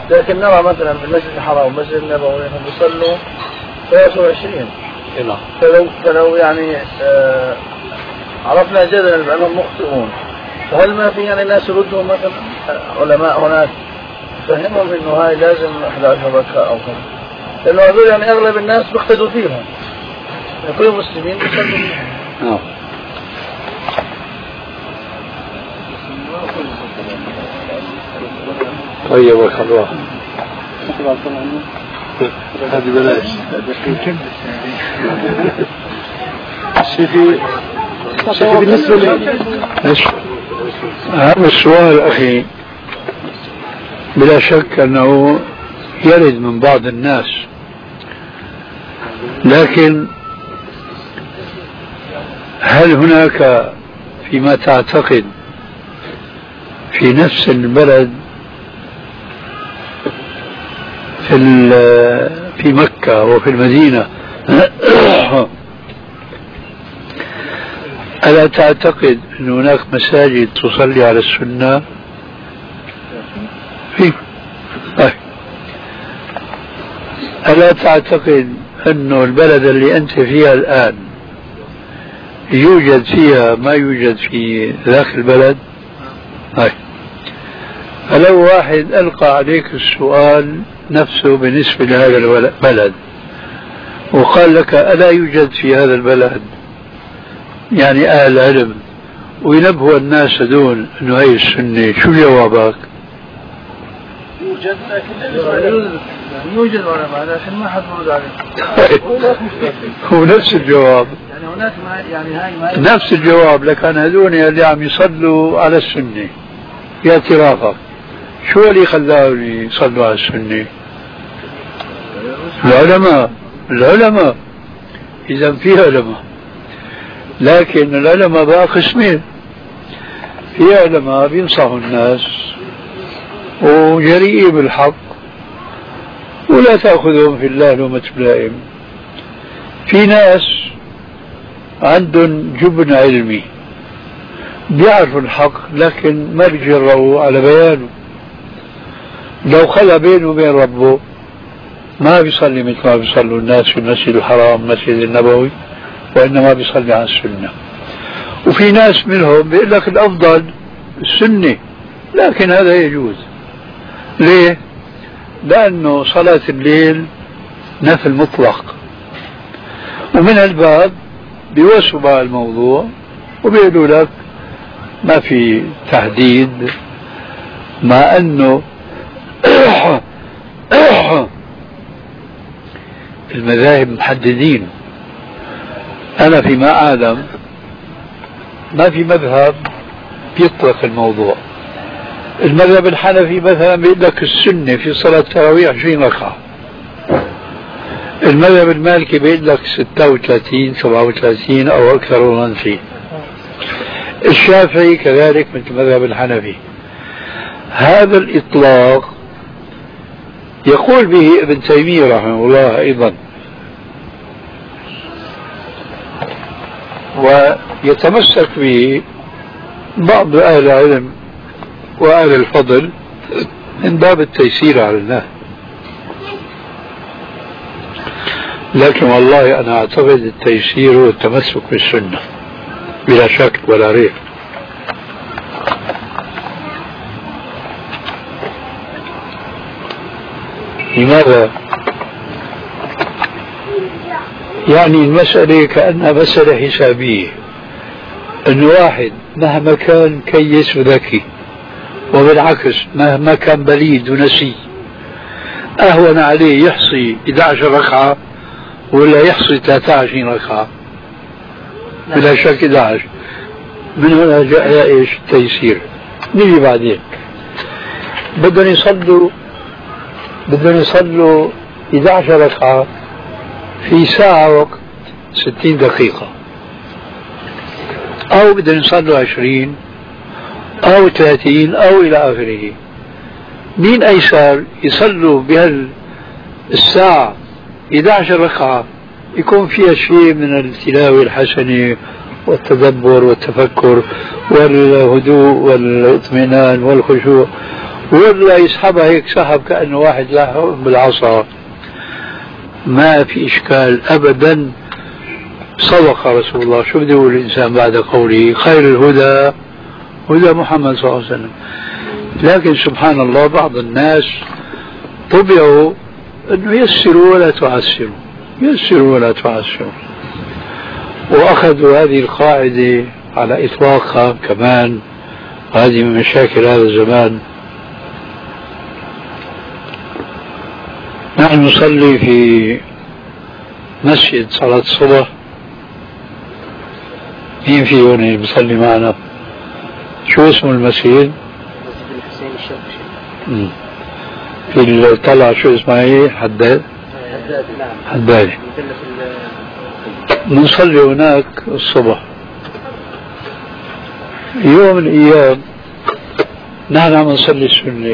لكن نرى مثلا في المسجد الحرام والمسجد النبوي هم يصلوا 23. فلو يعني عرفنا جدلا بأنهم مخطئون، فهل ما في يعني ناس يردهم مثلا علماء هناك فهمهم انه هاي لازم 11 ركعة او كذا، لانه هذول يعني اغلب الناس بيقتدوا فيهم، يعني كل المسلمين بيصلوا فيهم. طيب والخضراء هذه بلاش. شيخي بالنسبة لي هذا السؤال أخي بلا شك أنه يرد من بعض الناس، لكن هل هناك فيما تعتقد في نفس البلد في مكة وفي المدينة ألا تعتقد أن هناك مساجد تصلي على السنة؟ في ألا تعتقد أن البلد اللي أنت فيها الآن يوجد فيها ما يوجد في ذاك البلد؟ فلو واحد ألقى عليك السؤال نفسه بالنسبة لهذا البلد وقال لك ألا يوجد في هذا البلد يعني أهل علم وينبهوا الناس دون أنه هي السنة، شو جوابك؟ يوجد علماء لكن ما حد يرد عليه. هو نفس الجواب، يعني هناك يعني هاي نفس الجواب، لكن هذول اللي عم يصلوا على السنة يأتي رافق، شو اللي خلاهم يصلوا على السنة؟ العلماء إذا في علماء، لكن العلماء بقى قسمين، في علماء بينصحوا الناس وجريئين بالحق ولا تأخذهم في الله لومة لائم، في ناس عندهم جبن علمي بيعرفوا الحق لكن ما بيجرؤوا على بيانه، لو خلى بينه وبين ربه ما بيصلي مثل ما بيصلوا الناس في المسجد الحرام المسجد النبوي، وإنما بيصلي على السنة. وفي ناس منهم بيقول لك الأفضل السنة، لكن هذا يجوز. ليه؟ لأنه صلاة الليل نفل مطلق، ومن الباب بيوسوا بقى الموضوع وبيقولوا لك ما في تحديد، مع أنه المذاهب محددين. أنا فيما أعلم ما في مذهب بيطلق الموضوع. المذهب الحنفي مثلا بيقول لك السنة في صلاة التراويح 20 ركعة، المذهب المالكي بيقول لك 36 37 أو أكثر ومنفي، الشافعي كذلك مثل المذهب الحنفي. هذا الإطلاق يقول به ابن تيمية رحمه الله أيضا، ويتمسك به بعض أهل العلم وأهل الفضل من باب التيسير على الناس. لكن والله أنا أعتقد التيسير والتمسك بالسنة بلا شك ولا ريب. لماذا؟ يعني المسألة كأنها مسألة حسابية، أن واحد مهما كان كيس وذكي، وبالعكس مهما كان بليد ونسي، أهون عليه يحصي 11 ركعة ولا يحصي 23 ركعة؟ بلا شك 11. من هنا جاء ايش؟ التيسير. نيجي بعدين بدهم يصلوا 11 ركعة في ساعة وقت 60 دقيقة، أو بدهم يصلوا 20 أو 30 أو إلى آخره. مين أيسر يصلوا بهالساعة 11 ركعة يكون فيها شيء من التلاوة الحسنة والتدبر والتفكر والهدوء والاطمئنان والخشوع، ولا يسحبها هيك سحب كأنه واحد لاحق بالعصا، ما في إشكال أبدا. صدق رسول الله. شو بده يقول الإنسان بعد قوله خير الهدى هدى محمد صلى الله عليه وسلم؟ لكن سبحان الله بعض الناس طبعوا أنه يسروا ولا تعسروا، يسروا ولا تعسروا، وأخذوا هذه القاعدة على إطلاقها كمان. هذه من مشاكل هذا الزمان. نحن نصلي في مسجد صلاة الصبح. مين في هون بيصلي معنا؟ شو اسم المسجد؟ مسجد الحسين الشرقي. في الطلعة شو اسمها هي؟ حداد؟ حداد. نصلي هناك الصبح. يوم من الأيام نحن عم نصلي السنة،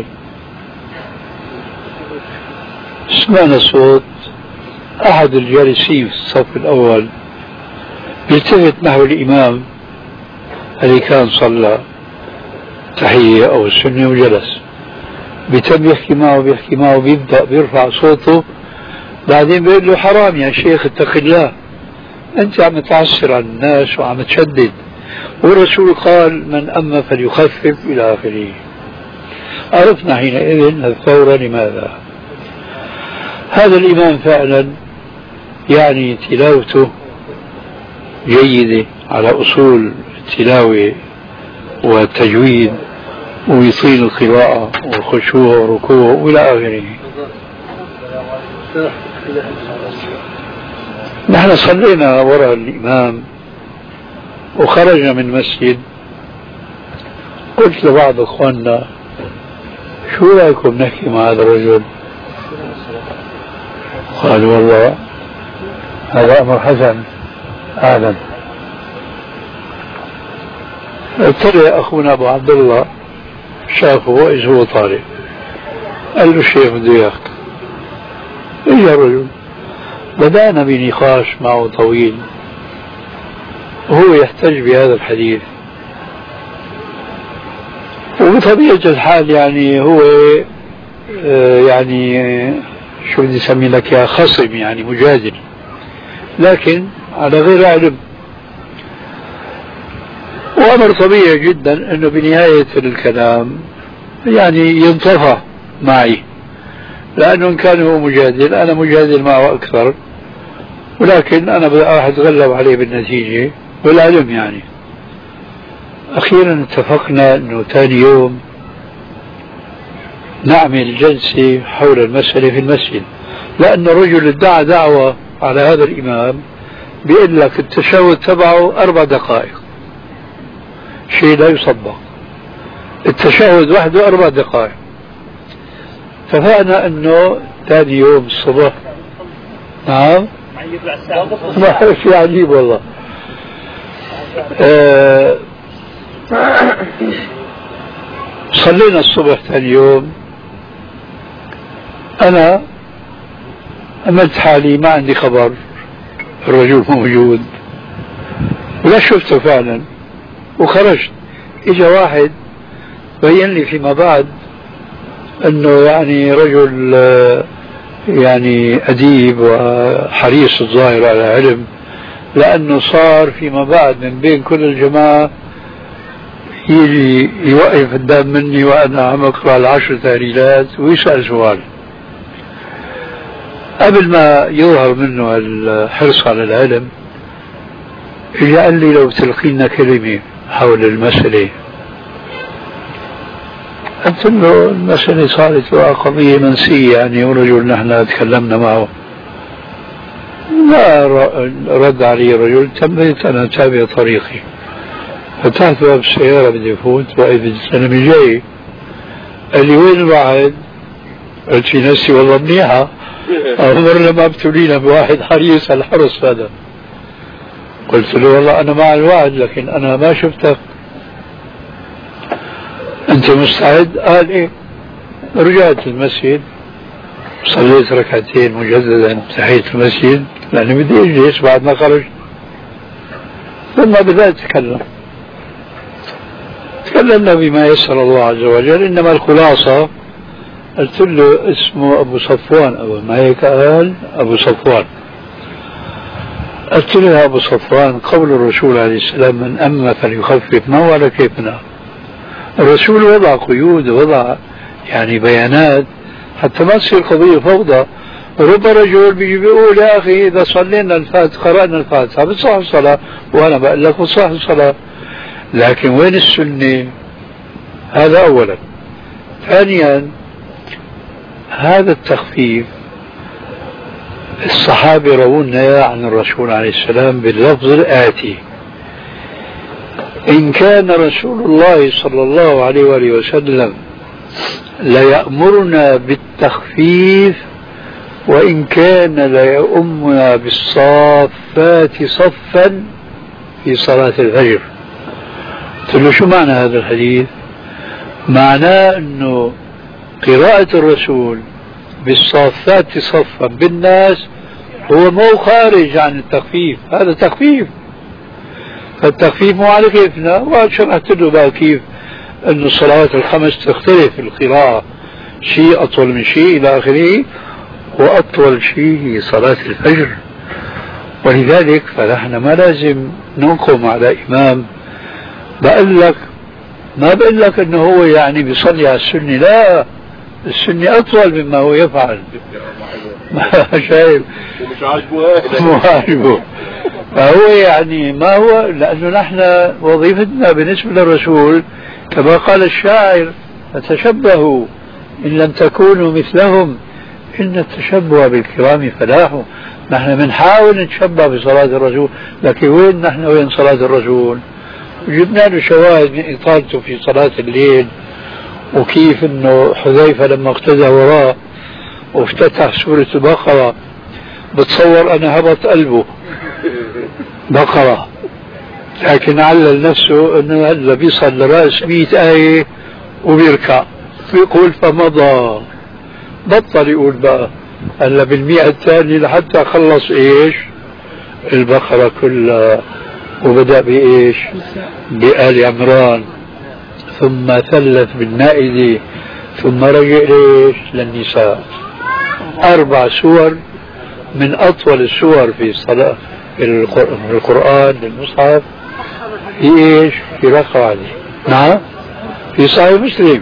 سمعنا صوت أحد الجالسين في الصف الأول يلتفت نحو الإمام اللي كان صلى تحية أو السنة وجلس، بيتم يحكي معه بيبدأ بيرفع صوته، بعدين بيقول له حرام يا شيخ اتق الله، أنت عم تعسر على الناس وعم تشدد، والرسول قال من أما فليخفف إلى آخره. عرفنا حينئذ الثورة لماذا. هذا الإمام فعلا يعني تلاوته جيدة على أصول التلاوة والتجويد، ويطيل القراءة والخشوع والركوع وإلى آخره. نحن صلينا وراء الإمام وخرجنا من المسجد. قلت لبعض أخواننا شو رأيكم نحكي مع هذا الرجل؟ قالوا والله هذا أمر حسن أعلم. طلع أخونا أبو عبد الله شافه وإذ هو طالب، قال له الشيخ بده إياك. إجا الرجل، بدأنا بنقاش معه طويل وهو يحتج بهذا الحديث، وبطبيعة الحال يعني هو يعني شو بدي اسمي لك يا خصم، يعني مجادل، لكن على غير علم. وأمر طبيعي جدا أنه بنهاية الكلام يعني ينطفى معي، لأنه إن كان هو مجادل أنا مجادل معه أكثر، ولكن أنا راح أتغلب عليه بالنتيجة والعلم. يعني أخيرا اتفقنا أنه ثاني يوم نعمل جلسة حول المسألة في المسجد، لأن الرجل ادعى دعوة على هذا الإمام بيقول لك التشهد تبعه 4 دقائق، شيء لا يصدق. التشهد وحده 4 دقائق. اتفقنا انه ثاني يوم الصبح. نعم ما عرف شيء عجيب والله. صلينا الصبح ثاني يوم، انا عملت حالي ما عندي خبر الرجل موجود ولا شفته فعلا، وخرجت. اجا واحد بين لي فيما بعد انه يعني رجل يعني اديب وحريص الظاهر على علم، لانه صار فيما بعد من بين كل الجماعه يجي يوقف قدام مني وانا عم اقرا ال10 تهليلات ويسال سؤال. قبل ما يظهر منه الحرص على العلم اجى قال لي لو تلقي لنا كلمه حول المساله. قلت له المسألة صارت قضية منسية يعني، ورجل نحن تكلمنا معه. لا رد علي الرجل. تميت أنا تابع طريقي، فتحت باب السيارة بدي أفوت، وإذ الزلمة جاي قال لي وين الوعد؟ قلت في نفسي والله منيحة، عمرنا ما ابتلينا بواحد حريص على الحرص هذا. قلت له والله أنا مع الوعد لكن أنا ما شفتك، أنت مستعد؟ قال إيه. رجعت المسجد صليت ركعتين مجددا تحية المسجد لأني بدي أجلس بعد ما خرجت، ثم بدأت أتكلم تكلمنا بما يسر الله عز وجل، إنما الخلاصة قلت له اسمه أبو صفوان، أو ما هيك قال أبو صفوان. قلت له يا أبو صفوان، قول الرسول عليه السلام من أما فليخفف، ما هو على كيفنا. الرسول وضع قيود، وضع يعني بيانات حتى ما تصير قضية فوضى. رب رجل بيجي بيقول يا أخي إذا صلينا الفاتحة قرأنا الفاتحة بتصح الصلاة، وأنا بقول لك بتصح الصلاة، لكن وين السنة؟ هذا أولا. ثانيا هذا التخفيف الصحابة روونا عن الرسول عليه السلام باللفظ الآتي: إن كان رسول الله صلى الله عليه وآله وسلم ليأمرنا بالتخفيف وإن كان ليؤمنا بالصافات صفا في صلاة الفجر. قلت له شو معنى هذا الحديث؟ معناه أنه قراءة الرسول بالصافات صفا بالناس هو مو خارج عن التخفيف، هذا تخفيف. فالتخفيف مو على كيفنا، وشرحت له بقى كيف أن الصلوات الخمس تختلف القراءة، شيء أطول من شيء إلى آخره، وأطول شيء هي صلاة الفجر. ولذلك فنحن ما لازم ننقم على إمام بقول لك، ما بقول لك أنه هو يعني بيصلي على السنة، لا، السنة أطول مما هو يفعل. شايف؟ ومش عاجبه مو عاجبه. فهو يعني ما هو، لأنه نحن وظيفتنا بالنسبة للرسول كما قال الشاعر: فتشبهوا إن لم تكونوا مثلهم إن التشبه بالكرام فلاح. نحن بنحاول نتشبه بصلاة الرسول، لكن وين نحن وين صلاة الرسول؟ جبنا له شواهد من إطالته في صلاة الليل، وكيف انه حذيفة لما اقتدى وراه وافتتح سورة البقرة بتصور انا هبط قلبه بقرة، لكن علل نفسه انه هذا بيصل لرأس 100 آية وبيركع، بيقول فمضى، بطل يقول بقى هلا بالمئة الثانية لحتى خلص ايش؟ البقرة كلها، وبدأ بايش؟ بآل عمران، ثم ثلث بالمائدة، ثم رجع ليش؟ للنساء. 4 سور من أطول السور في الصلاة في القرآن المصحف في إيش؟ في رقعة واحدة. نعم، في صحيح مسلم.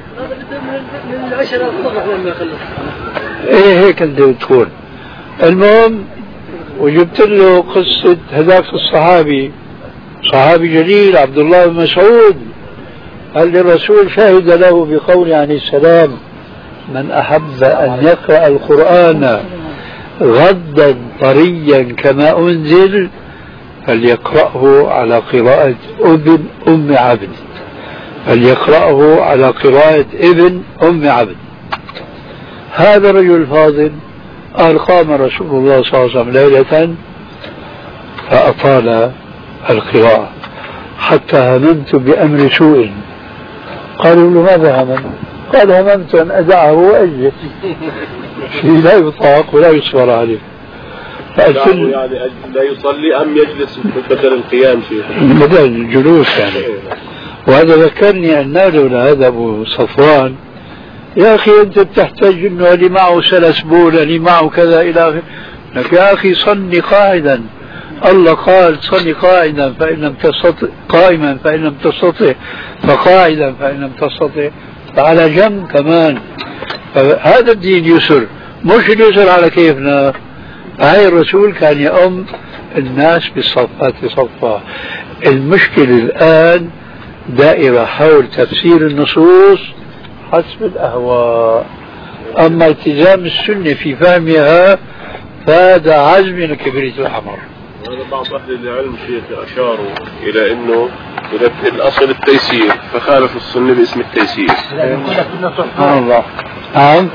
إيه هيك أنت بتقول. المهم، وجبت له قصة هذاك الصحابي، صحابي جليل عبد الله بن مسعود، قال الرسول شهد له بقول عليه السلام: من أحب أن يقرأ القرآن غدا طريا كما أنزل فليقرأه على قراءة ابن أم عبد، فليقرأه على قراءة ابن أم عبد. هذا الرجل الفاضل قال: قام رسول الله صلى الله عليه وسلم ليلة فأطال القراءة حتى هممت بأمر سوء. قالوا له: ماذا هممت؟ قال: هممت أن أدعه وأجلس، شيء لا يطاق ولا يصبر عليه. يعني لا يصلي أم يجلس بدل القيام شيء؟ بدل الجلوس يعني. وهذا ذكرني أن لولا هذا أبو صفوان: يا أخي أنت بتحتاج أنه اللي معه سلسبول، اللي معه كذا إلى آخره، لك يا أخي صلي قاعدا، الله قال صلي قاعدا فإن لم تستطع، قائما فإن لم تستطع، فقاعدا فإن لم تستطع، فعلى جنب كمان. فهذا الدين يسر، مش اليسر على كيفنا. هاي الرسول كان يؤم الناس بالصفات صفا. المشكلة الآن دائرة حول تفسير النصوص حسب الأهواء، أما التزام السنة في فهمها فهذا عزم من الكبريت الحمر. وهذا بعض أهل العلم شيخ أشاروا إلى أنه إذا الأصل التيسير فخالف السنة باسم التيسير. سبحان الله. نعم.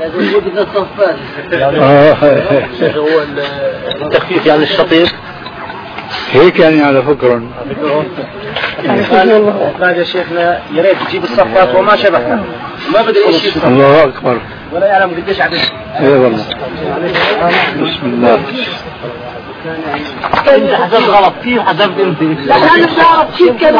هو التخفيف يعني الشطير هيك يعني على فكرة. قال يا شيخنا يا ريت تجيب الصفات وما شبهنا، ما بدي شيء. الله أكبر. ولا يعلم قديش عدد. اي والله. بسم الله. انت حسبت غلط، كيف حسبت انت؟ لا انا بعرف كيف كان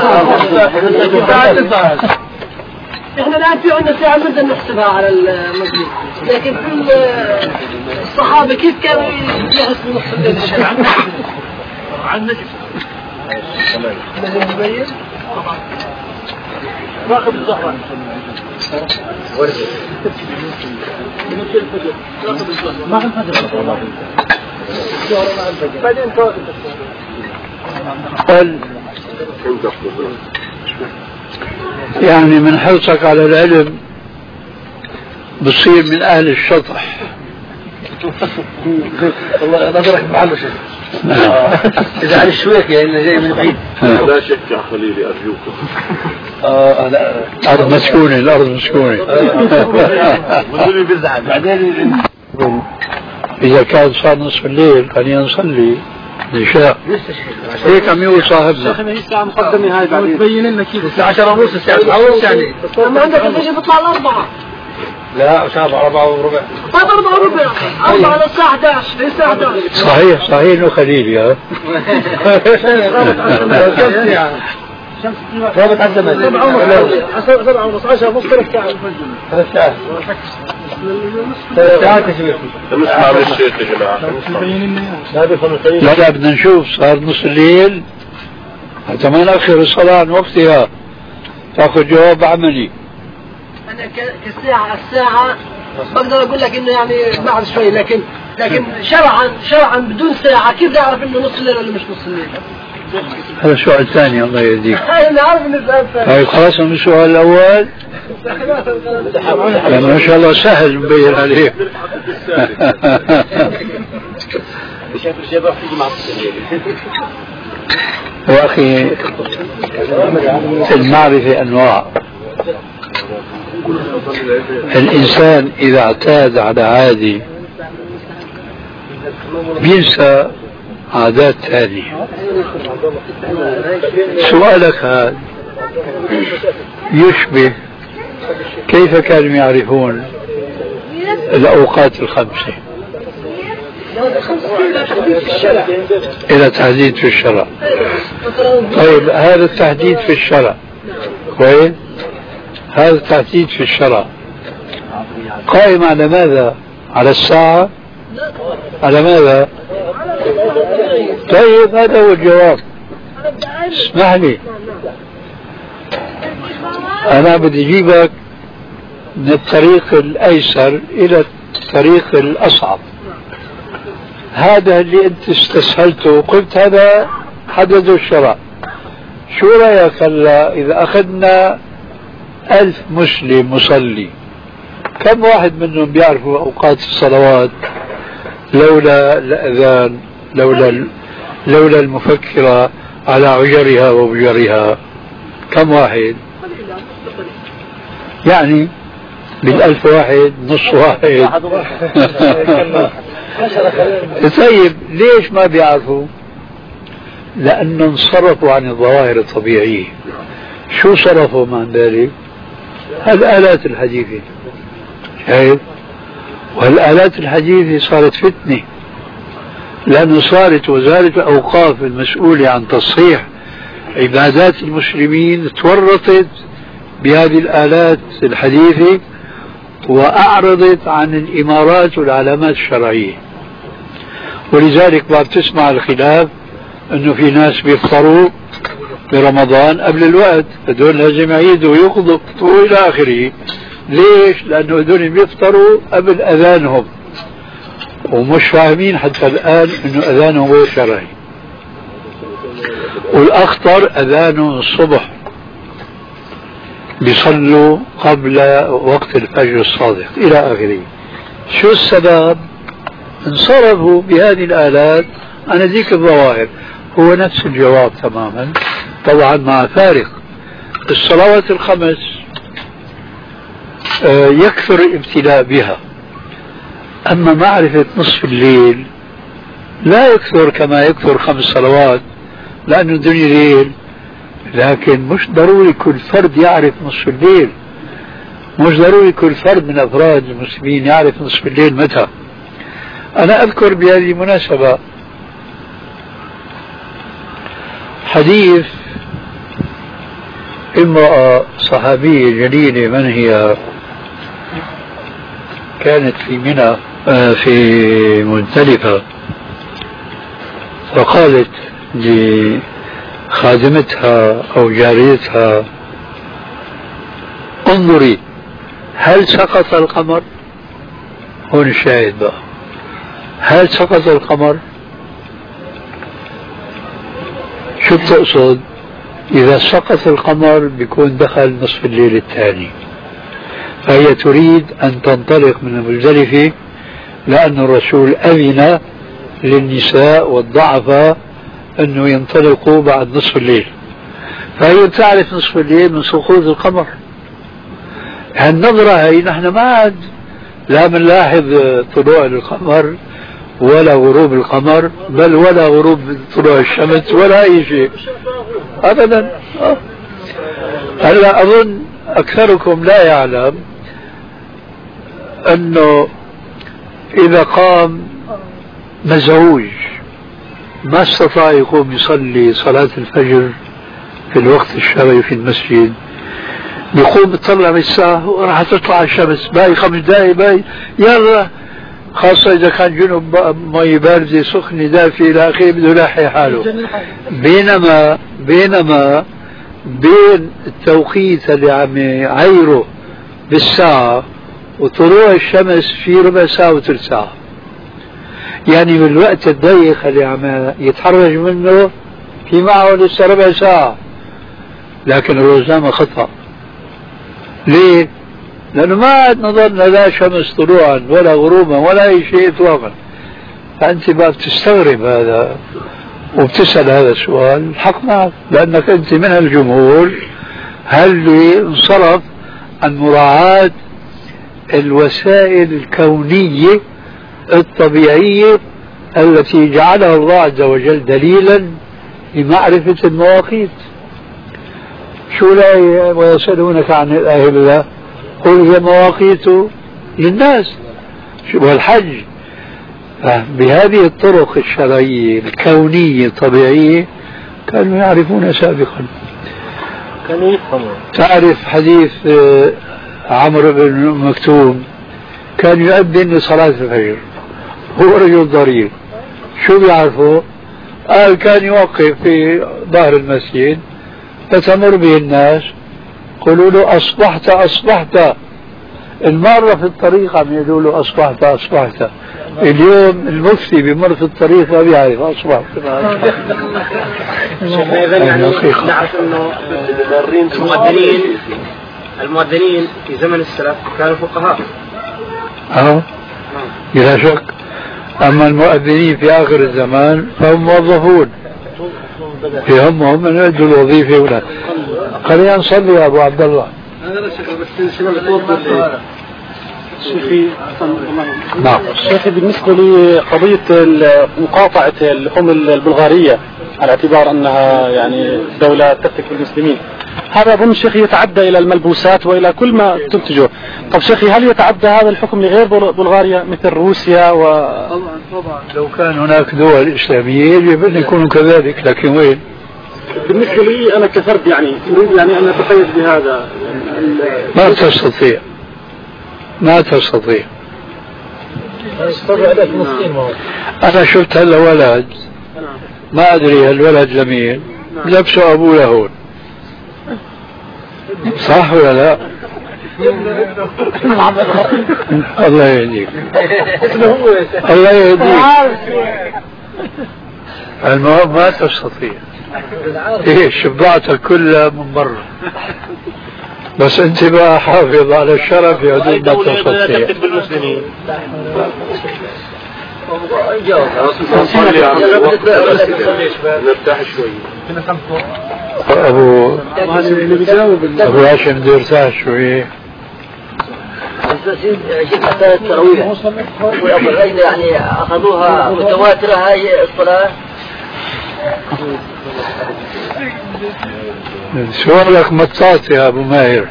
احنا الان في عندنا ساعة بدنا نحسبها على المجلس، لكن في الصحابة كيف كانوا يحسبوا نص الليل الشرع؟ عن نجم راقب الزهرة ما الفجر بعدين قل يعني من حرصك على العلم بصير من أهل الشطح. والله نظرك محله شيء. إذا عن الشويك يعني جاي من بعيد. لا شك يا خليلي أرجوك. لا. الأرض مسكونة، الأرض مسكونة. بدوني بزعل. بعدين إذا كان صار نصف الليل خلينا نصلي العشاء. هيك عم يقول صاحبنا. شيخنا هي الساعة مقدمة هاي بعدين. تبين لنا كيف الساعة 10:30 الساعة 9:30 يعني. ما عندك تجي تطلع الأربعة. لا ساعة 4:15. طيب 4:15 4 للساعة 11 للساعة 11. صحيح صحيح إنه خليلي ها. شمس غابت على الزمن 7:30 10:30 3 ساعات 3 ساعات يا شيخ. نسمع من الشيخ يا جماعة. لا بدنا نشوف صار نص الليل حتى ما نأخر الصلاة عن وقتها تأخذ جواب عملي. أنا الساعة بقدر أقول لك إنه يعني بعد شوي، لكن شرعا بدون ساعة كيف نعرف إنه نص الليل ولا مش نص الليل؟ هذا السؤال الثاني الله يهديك. أنا عارف إنه السؤال الثاني. طيب خلاص من السؤال الأول لأنه ما شاء الله سهل مبين عليه. وأخي المعرفة أنواع. الإنسان إذا اعتاد على عادي بينسى عادات ثانية. سؤالك هذا يشبه كيف كانوا يعرفون الأوقات الخمسة إلى تحديد في الشرع. طيب هذا التحديد في الشرع كويس، هذا التحديد في الشرع قائم على ماذا؟ على الساعة؟ على ماذا؟ طيب هذا هو الجواب. اسمح لي أنا بدي أجيبك من الطريق الأيسر إلى الطريق الأصعب. هذا اللي أنت استسهلته وقلت هذا حدد الشرع. شو رأيك هلا إذا أخذنا 1000 مسلم مصلي، كم واحد منهم بيعرفوا أوقات الصلوات لولا الأذان، لولا المفكرة على عجرها وبجرها؟ كم واحد؟ يعني بال1000 واحد نص واحد. طيب ليش ما بيعرفوا؟ لأنه انصرفوا عن الظواهر الطبيعية. شو صرفوا عن ذلك؟ الآلات الحديثة. شايف؟ والآلات الحديثة صارت فتنة، لأنه صارت وزارة الأوقاف المسؤولة عن تصحيح عبادات المسلمين تورطت بهذه الآلات الحديثة وأعرضت عن الإمارات والعلامات الشرعية. ولذلك بعد تسمع الخلاف أنه في ناس بيفطروا برمضان قبل الوقت، هدول لازم يعيدوا ويقضوا إلى آخره. ليش؟ لأنه هدول بيفطروا قبل أذانهم ومش فاهمين حتى الآن أنه أذانهم غير شرعي، والأخطر أذانه الصبح بيصلوا قبل وقت الفجر الصادق إلى آخره. شو السبب؟ انصرفوا بهذه الآلات عن ذيك الظواهر. هو نفس الجواب تماما، طبعا مع فارق. الصلوات الخمس يكثر الابتلاء بها، أما معرفة نصف الليل لا يكثر كما يكثر 5 صلوات، لأنه الدنيا ليل. لكن مش ضروري كل فرد يعرف نصف الليل، مش ضروري كل فرد من أفراد المسلمين يعرف نصف الليل متى. أنا أذكر بهذه المناسبة حديث امرأة صحابية جليلة، من هي؟ كانت في منى في مزدلفة، فقالت لخادمتها أو جاريتها: انظري هل سقط القمر؟ هون الشاهد بقى، هل سقط القمر؟ شو بتقصد؟ إذا سقط القمر بيكون دخل نصف الليل الثاني، فهي تريد أن تنطلق من المزدلفة، لأن الرسول أذن للنساء والضعفاء أنه ينطلقوا بعد نصف الليل، فهي تعرف نصف الليل من سقوط القمر. هالنظرة هي نحن ما عاد لا بنلاحظ طلوع القمر ولا غروب القمر، بل ولا غروب طلوع الشمس ولا أي شيء أبدا. هلا أظن أكثركم لا يعلم أنه إذا قام مزعوج ما استطاع يقوم يصلي صلاة الفجر في الوقت الشرعي في المسجد، يقوم يطلع بالساعة وراح تطلع الشمس، باقي 5 دقائق باقي يلا، خاصة إذا كان جنب مي باردة سخنة دافئة إلى آخره بده يلاحي حاله. بينما بين التوقيت اللي عم يعيره بالساعة وطلوع الشمس في ربع ساعة وثلث ساعة، يعني بالوقت الضيق اللي عم يتحرج منه في معه لسه ربع ساعة، لكن الروزنامة خطأ. ليه؟ لأنه ما عاد نظرنا لا شمس طلوعا ولا غروبا ولا أي شيء إطلاقا. فأنت بقى بتستغرب هذا وبتسأل هذا السؤال، الحق معك، لأنك أنت من الجمهور هل انصرف عن مراعاة الوسائل الكونية الطبيعية التي جعلها الله عز وجل دليلا لمعرفة المواقيت. شو الآية؟ ويسألونك عن الأهلة قل هي مواقيت للناس والحج. بهذه الطرق الشرعية الكونية الطبيعية كانوا يعرفون سابقا. كانوا يفهمون. تعرف حديث عمرو بن مكتوم كان يؤذن لصلاة الفجر، هو رجل ضرير، شو بيعرفه؟ قال كان يوقف في ظهر المسجد فتمر به الناس قولوا له أصبحت أصبحت، المرة في الطريق عم يقولوا له أصبحت أصبحت. اليوم المفتي بمر في الطريق ما بيعرف أصبحت. إذا يعني نعرف أنه المؤذنين في زمن السلف كانوا فقهاء. بلا شك. أما المؤذنين في آخر الزمان فهم موظفون، هم من يؤدوا الوظيفة هنا. خلينا نصلي يا أبو عبد الله. نعم. شيخي بالنسبة لقضية مقاطعة اللحوم البلغارية على اعتبار أنها يعني دولة تفتك بالمسلمين، هذا أظن شيخي يتعدى إلى الملبوسات وإلى كل ما تنتجه. طب شيخي هل يتعدى هذا الحكم لغير بلغاريا مثل روسيا طبعا لو كان هناك دول إسلامية يجب أن يكونوا كذلك، لكن وين؟ بالنسبة لي أنا كفرد يعني أريد يعني أن أتقيد بهذا. ما تستطيع. أنا شفت هلا ولد ما أدري الولد لمين لبسه أبوه لهون، صح ولا لا؟ الله يهديك. الله يهديك. المهم ما تستطيع. إيه شبعتك كلها من برا، بس انت بقى حافظ على الشرف يا دود ما تستطيع. نرتاح شوي. ابو هاشم بده يرتاح شوي. التراويح يعني اخذوها متواتره هاي الصلاه. سؤالك مطاط يا ابو ماهر،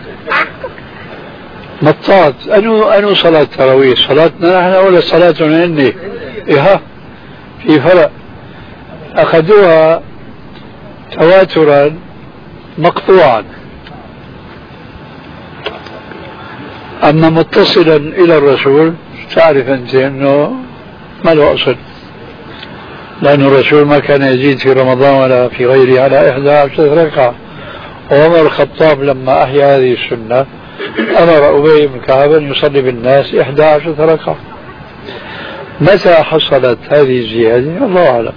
مطاط. انو صلاة تراويح؟ صلاتنا نحن ولا صلاتهم هن؟ إيه في فرق. اخذوها تواترا مقطوعا، أما متصلا إلى الرسول تعرف أنت أنه ما له أصل، لأن الرسول ما كان يزيد في رمضان ولا في غيره على 11 ركعة. وعمر الخطاب لما أحيا هذه السنة أمر أبي بن كعب أن يصلي بالناس 11 ركعة. متى حصلت هذه الزيادة الله أعلم،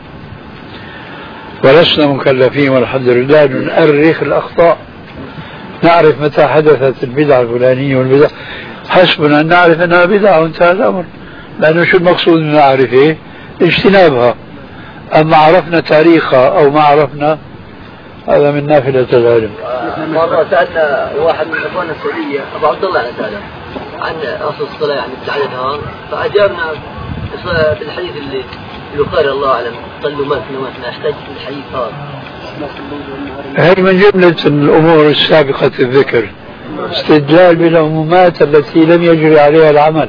ولسنا مكلفين والحمد لله نؤرخ الأخطاء، نعرف متى حدثت البدعة الفلانية والبدعة، حسبنا أن نعرف أنها بدعة وانتهى الأمر، لأنه شو المقصود من نعرفه؟ اجتنابها. أما عرفنا تاريخها أو ما عرفنا هذا من نافلة العلم. مرة سألنا واحد من إخواننا السعودية أبو عبد الله سأله عن أصل الصلاة يعني بتعددها، فأجابنا بالحديث اللي قال الله أعلم صلوا مثنى أحتاج الحديث هذا. هذه من جملة الأمور السابقة الذكر، استدلال بالعمومات التي لم يجري عليها العمل.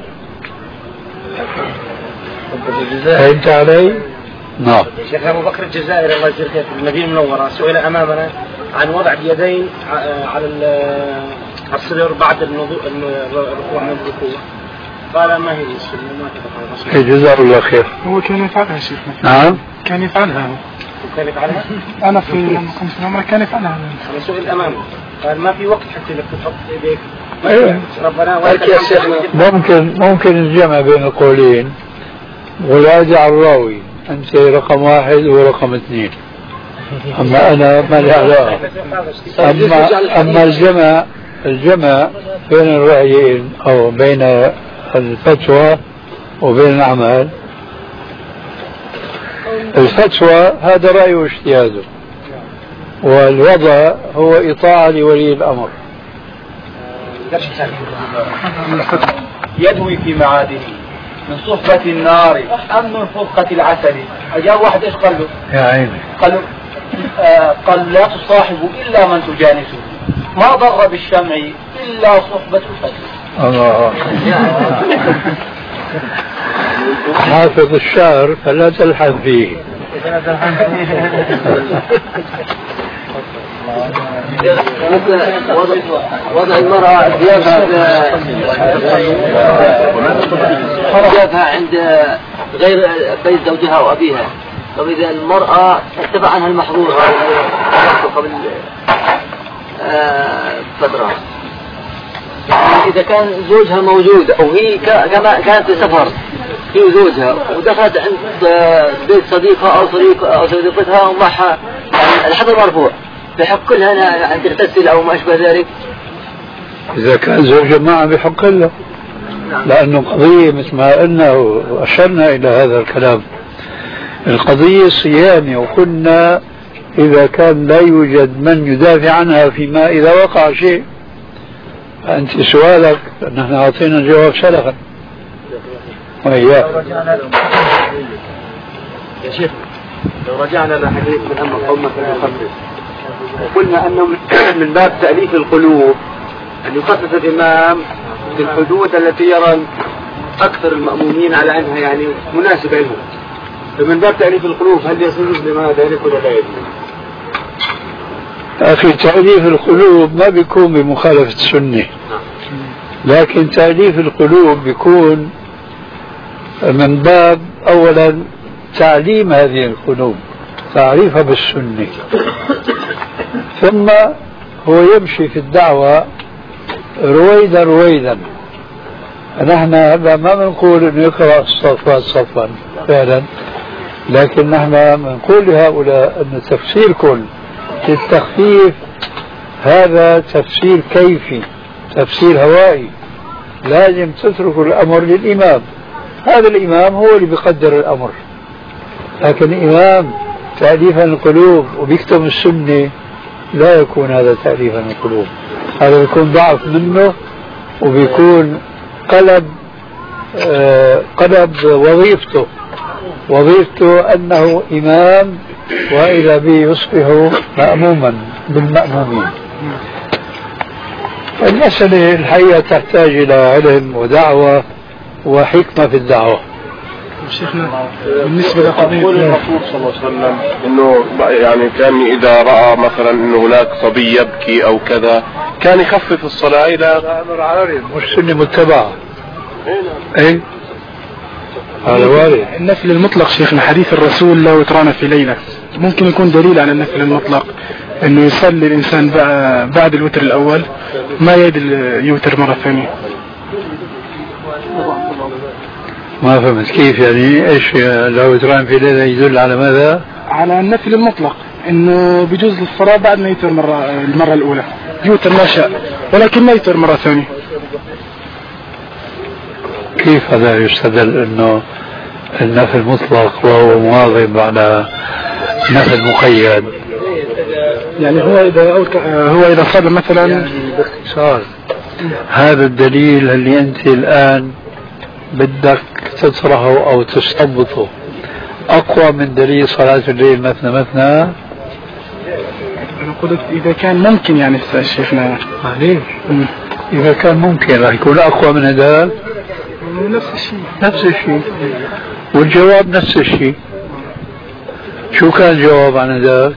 فهمت علي؟ نعم. شيخ أبو بكر الجزائري الله يجزيه خير في المدينة المنورة سئل أمامنا عن وضع اليدين على الصدر بعد الركوع من الركوع، قال ما هي السنة ما تبقى. جزاه الله خير. هو كان يفعلها شيخنا. نعم. كان يفعلها. كان يفعلها؟ أنا في لما كنت في العمرة كان يفعلها. أنا سئل أمامه قال ما في وقت حتى إنك تحط إيديك. ربنا ممكن الجمع بين القولين ويراجع الراوي، أنت رقم 1 ورقم 2، أما أنا ما لي علاقة. أما الجمع بين الرأيين أو بين الفتوى وبين الأعمال، الفتوى هذا رأيه واجتهاده، والوضع هو إطاعة لولي الأمر. يدوي في معادنه من صحبة النار أم من فرقة العسل. أجاب واحد إيش قال له؟ يا عيني. قال لا تصاحبوا إلا من تجانسه، ما ضر بالشمع إلا صحبة الفجر. الله. حافظ الشعر فلا تلحن فيه. وضع المرأة ثيابها عند غير بيت زوجها وأبيها. طب إذا المرأة ارتفع عنها المحظور قبل فترة، إذا كان زوجها موجود أو هي كانت في سفر هي وزوجها ودخلت عند بيت صديقها أو صديقتها ومعها يعني الحظر مرفوع، بحق لها أن تغتسل أو ما أشبه ذلك؟ إذا كان زوجها معه بحق له، لأنه قضية مثل ما قلنا وأشرنا إلى هذا الكلام، القضية صيانة، وكنا إذا كان لا يوجد من يدافع عنها فيما إذا وقع شيء. أنت سؤالك نحن أعطينا الجواب سلفا وإياك. يا شيخ لو رجعنا لحديث من أمر قومة المخفف وقلنا أنه من باب تأليف القلوب أن يخصص الإمام بالحدود التي يرى أكثر المأمومين على أنها يعني مناسبة لهم، فمن باب تأليف القلوب هل يصير لما ذلك ولا لا يجوز؟ أخي تأليف القلوب ما بيكون بمخالفة السنة، لكن تأليف القلوب بيكون من باب أولا تعليم هذه القلوب، تعريفها بالسنة، ثم هو يمشي في الدعوة رويدا رويدا. نحن هذا ما بنقول انه يقرأ الصفات صفا فعلا، لكن نحن بنقول لهؤلاء ان تفسيركم للتخفيف هذا تفسير كيفي، تفسير هوائي، لازم تتركوا الامر للامام. هذا الامام هو اللي بيقدر الامر، لكن الامام تأليفا القلوب وبيكتب السنة لا يكون هذا تأليفا القلوب، هذا بيكون ضعف منه وبيكون قلب وظيفته أنه إمام وإذا به يصبح مأموما بالمأمومين. المسألة الحقيقة تحتاج إلى علم ودعوة وحكمة في الدعوة. شيخنا بالنسبة لقضية يقول الرسول صلى الله عليه وسلم انه يعني كان اذا راى مثلا انه هناك صبي يبكي او كذا كان يخفف الصلاه الى امر عارض مش سنه متبعه. اي هذا وارد. النفل المطلق شيخنا حديث الرسول لا وترانا في ليلة ممكن يكون دليل على النفل المطلق انه يصلي الانسان بعد الوتر الاول ما يعيد يوتر مرة ثانية. ما فهمت كيف يعني ايش لو وتران في ليلة يدل على ماذا؟ على النفل المطلق انه بيجوز للصلاة بعد ما يوتر المرة الاولى يوتر ما شاء ولكن ما يوتر مرة ثانية. كيف هذا يستدل انه النفل مطلق وهو مواظب على نفل مقيد؟ يعني هو اذا صلى مثلا يعني باختصار هذا الدليل اللي انت الان بدك تطرحه او تستنبطه اقوى من دليل صلاة الليل مثنى مثنى. انا قلت اذا كان ممكن يعني شيخنا معليش اذا كان ممكن راح يكون اقوى من هذا. نفس الشيء والجواب نفس الشيء. شو كان الجواب عن ذلك؟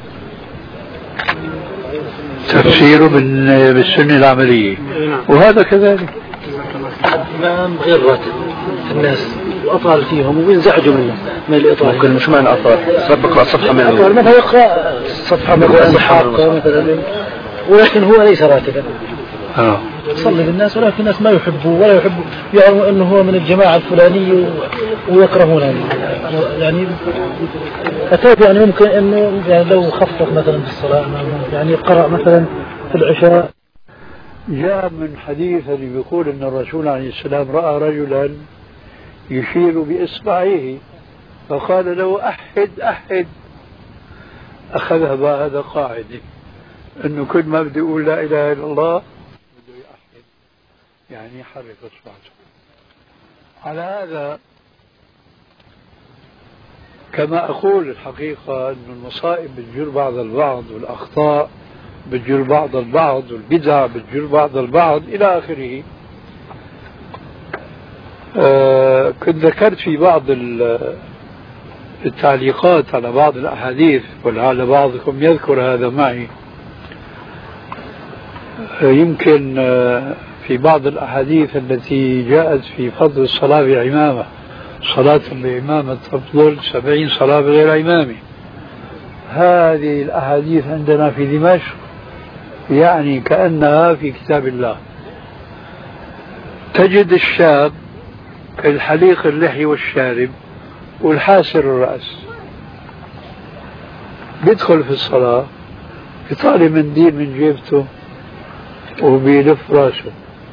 تفسيره بالسنة العملية وهذا كذلك. الإمام غير راتب الناس وأطال فيهم وينزعجوا منه من الإطالة. ممكن مش معنى أطال سبق صفحة من مثلا يقرأ صفحة مثلا حاقة مثلا ولكن هو ليس راتبا. يصلي بالناس ولكن الناس ما يحبوه ولا يحبوا يعلموا أنه هو من الجماعة الفلانية ويكرهونه يعني أكاد يعني ممكن أنه يعني لو خفف مثلا في الصلاة يعني قرأ مثلا في العشاء. جاء من حديث اللي بيقول أن الرسول عليه السلام رأى رجلا يشير بإصبعه فقال له أحد أخذها بقى هذا قاعدة أنه كل ما بدي يقول لا إله إلا الله بده يأحد يعني يحرك إصبعته. على هذا كما أقول الحقيقة أن المصائب بتجر بعض البعض والأخطاء بتجر بعض البعض والبدع بتجر بعض البعض إلى آخره. كنت ذكرت في بعض التعليقات على بعض الأحاديث ولعل بعضكم يذكر هذا معي. يمكن في بعض الأحاديث التي جاءت في فضل الصلاة بعمامة صلاة بعمامة تفضل 70 صلاة بغير عمامة. هذه الأحاديث عندنا في دمشق يعني كأنها في كتاب الله. تجد الشاب الحليق اللحية والشارب والحاسر الرأس بيدخل في الصلاة يطالع منديل من جيبته وبيلف راسه.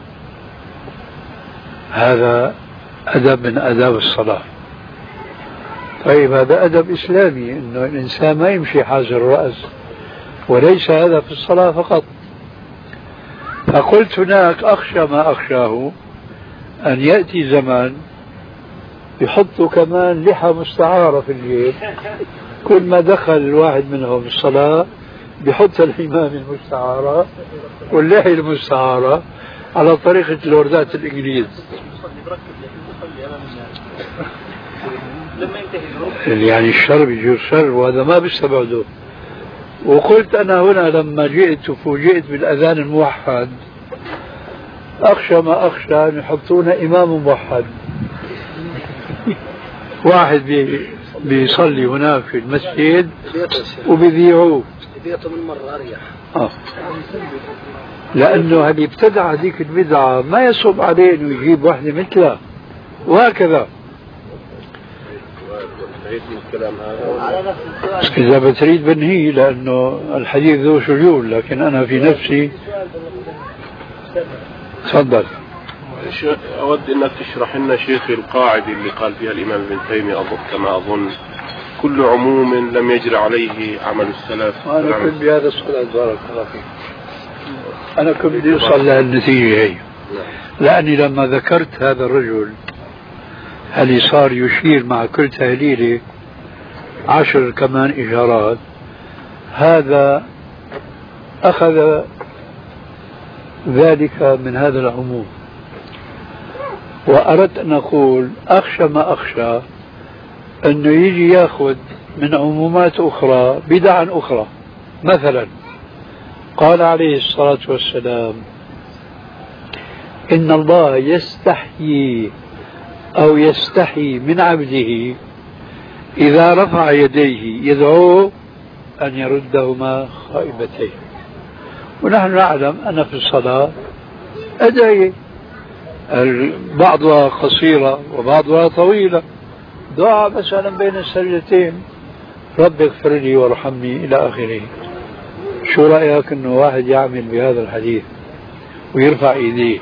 هذا أدب من أداب الصلاة. طيب هذا أدب إسلامي إنه الإنسان ما يمشي حازر الرأس وليس هذا في الصلاة فقط. فقلت هناك أخشى ما أخشاه أن يأتي زمان يحطوا كمان لحى مستعارة في الجيب كل ما دخل الواحد منهم الصلاة بيحط الحمام المستعارة واللحية المستعارة على طريقة الوردات الإنجليز. يعني الشر بيجور شر وهذا ما بيستبعده. وقلت أنا هنا لما جئت وفوجئت بالأذان الموحد أخشى ما أخشى أن يحطون إمام موحد واحد بيصلي هناك في المسجد وبيذيعوه من مرة أريح. لأنه هل ابتدع هذيك البدعة ما يصب عليه أنه يجيب واحدة مثله وهكذا. إذا بتريد بنهي لأنه الحديث ذو شجون لكن أنا في نفسي. تفضل. أود أنك تشرح لنا شيخ القاعدة اللي قال فيها الإمام ابن تيمية كما أظن كل عموم لم يجري عليه عمل السلف. أنا كنت بهذا السؤال بارك الله فيك. أنا كنت بدي أوصل للنتيجة هي لأني لما ذكرت هذا الرجل اللي صار يشير مع كل تهليلة 10 كمان إشارات هذا أخذ ذلك من هذا العموم. وأردت أن أقول أخشى ما أخشى أنه يجي يأخذ من عمومات أخرى بدعا أخرى. مثلا قال عليه الصلاة والسلام إن الله يستحيي أو يستحي من عبده إذا رفع يديه يدعوه أن يردهما خائبتين. ونحن نعلم أن في الصلاة أدعية بعضها قصيرة وبعضها طويلة، دعاء مثلا بين السجدتين رب اغفر لي وارحمني إلى آخره. شو رأيك أنه واحد يعمل بهذا الحديث ويرفع يديه،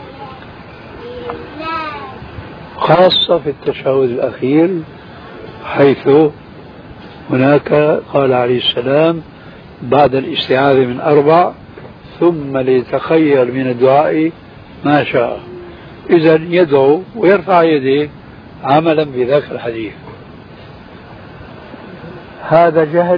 خاصة في التشهد الأخير، حيث هناك قال عليه السلام بعد الاستعاذة من 4 ثم ليتخير من الدعاء ما شاء. إذا يدعو ويرفع يديه عملا بذاك الحديث. هذا جهل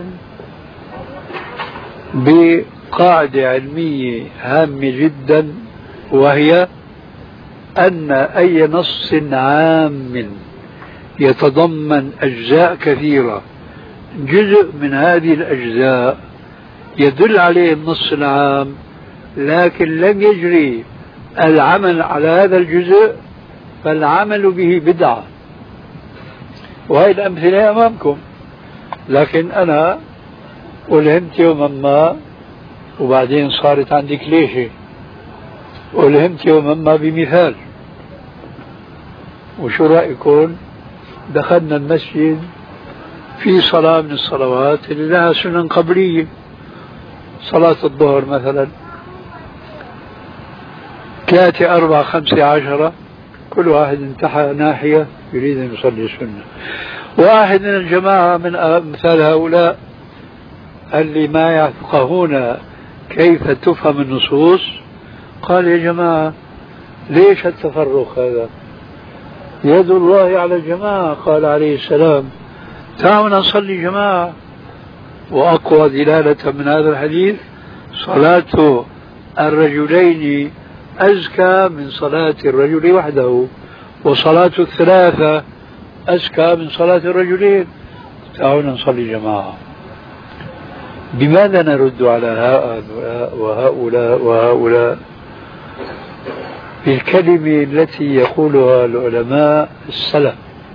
بقاعدة علمية هامة جدا، وهي أن أي نص عام يتضمن أجزاء كثيرة جزء من هذه الأجزاء يدل عليه النص العام، لكن لم يجري العمل على هذا الجزء، فالعمل به بدعة. وهي الأمثلة أمامكم، لكن أنا ألهمت يوما ما وبعدين صارت عندي كليشة، ألهمت يوما ما بمثال. وشو رأيكم؟ دخلنا المسجد في صلاة من الصلوات اللي لها سنن قبلية، صلاة الظهر مثلا 3 4 5 10، كل واحد انتحى ناحية يريد أن يصلي سنة. واحد من الجماعة من أمثال هؤلاء اللي ما يفقهون كيف تفهم النصوص قال يا جماعة ليش التفرق هذا؟ يد الله على الجماعة، قال عليه السلام تعالوا نصلي جماعة. وأقوى دلالة من هذا الحديث صلاة الرجلين أزكى من صلاة الرجل وحده، وصلاة الثلاثة أزكى من صلاة الرجلين. تعالوا نصلي جماعة. بماذا نرد على هؤلاء وهؤلاء وهؤلاء؟ بالكلمة التي يقولها العلماء السلف،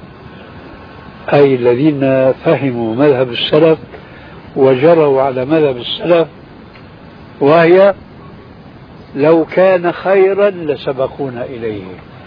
أي الذين فهموا مذهب السلف وجروا على مذهب السلف، وهي لو كان خيرا لسبقونا إليه.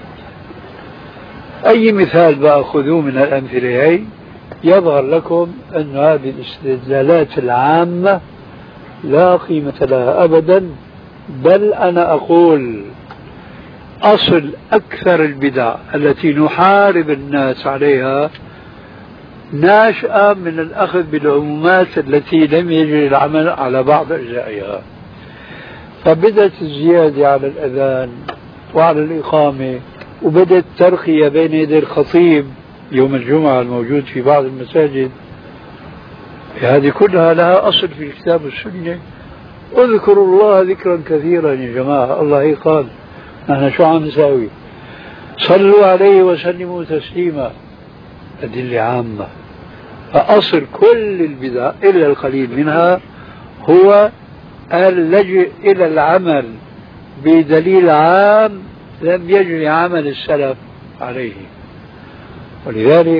أي مثال بقى خذوه من الأمثلة هي يظهر لكم أن هذه الاستدلالات العامة لا قيمة لها أبدا. بل أنا أقول أصل أكثر البدع التي نحارب الناس عليها ناشئة من الأخذ بالعمومات التي لم يجري العمل على بعض أجزائها. فبدأت الزيادة على الأذان وعلى الإقامة، وبدأت الترقية بين يدي الخطيب يوم الجمعة الموجود في بعض المساجد. هذه كلها لها أصل في الكتاب والسنة. اذكروا الله ذكرا كثيرا يا جماعة، الله قال. نحن شو عم نساوي؟ صلوا عليه وسلموا تسليما. أدلة عامة. فأصل كل البدع إلا القليل منها هو اللجئ إلى العمل بدليل عام لم يجري عمل السلف عليه. ولذلك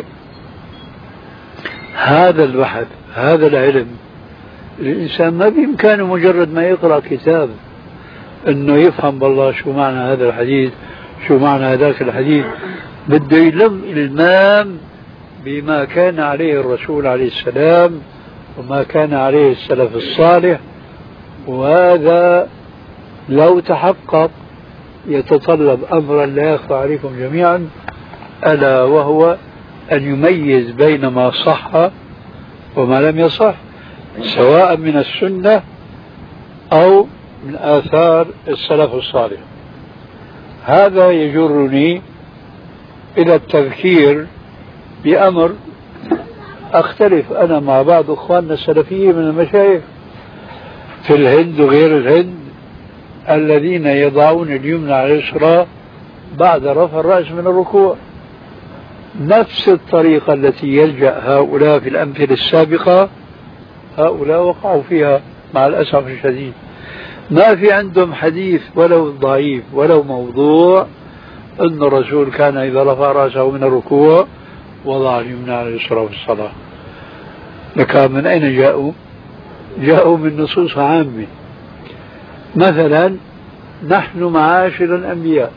هذا البحث، هذا العلم، الإنسان ما بإمكانه مجرد ما يقرأ كتاب أنه يفهم بالله شو معنى هذا الحديث، شو معنى هذاك الحديث. بده يلم إلمام بما كان عليه الرسول عليه السلام وما كان عليه السلف الصالح. وهذا لو تحقق يتطلب أمرا لا يخفى عليكم جميعا، ألا وهو أن يميز بين ما صح وما لم يصح، سواء من السنة أو من آثار السلف الصالح. هذا يجرني إلى التذكير بأمر أختلف أنا مع بعض أخواننا السلفيين من المشايخ في الهند وغير الهند، الذين يضعون اليمنى على اليسرى بعد رفع الرأس من الركوع. نفس الطريقة التي يلجأ هؤلاء في الأمثلة السابقة هؤلاء وقعوا فيها مع الأسف الشديد. ما في عندهم حديث ولو ضعيف ولو موضوع أن الرسول كان إذا رفع رأسه من الركوع وضع اليمنى على اليسرى في الصلاة. لكن من أين جاءوا؟ جاءوا من نصوص عامة. مثلا نحن معاشر الأنبياء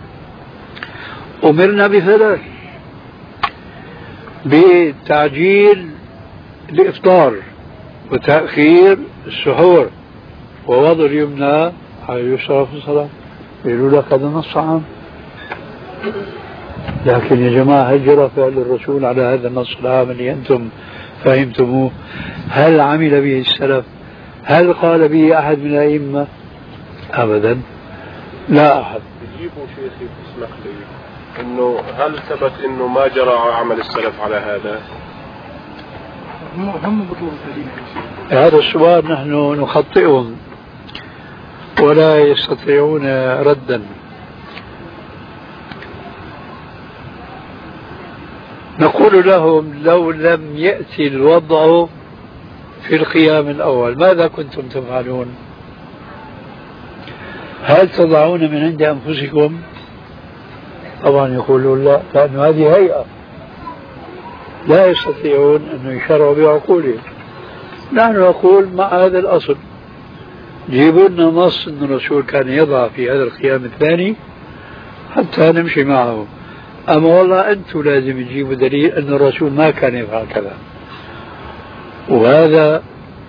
أمرنا بثلاث: بتعجيل الإفطار وتأخير السحور ووضع اليمنى على اليسرى في الصلاة. يقولوا لك هذا نص عام، لكن يا جماعة هل جرى فعل الرسول على هذا النص العام اللي أنتم فهمتموه؟ هل عمل به السلف؟ هل قال به أحد من الأئمة؟ أبدا، لا أحد. يجيبوا شيخي تسمح لي إنه هل ثبت إنه ما جرى عمل السلف على هذا؟ هم بطلوا هذا السؤال نحن نخطئهم ولا يستطيعون ردا. نقول لهم لو لم يأتي الوضع في القيام الأول ماذا كنتم تفعلون؟ هل تضعون من عند أنفسكم؟ طبعا يقولون لا، لأن هذه هيئة لا يستطيعون أن يشرعوا بعقولهم. نحن نقول مع هذا الأصل جيبوا لنا نص أن الرسول كان يضع في هذا القيام الثاني حتى نمشي معه. أما والله أنتم لازم تجيبوا دليل أن الرسول ما كان يفعل كذا. وهذا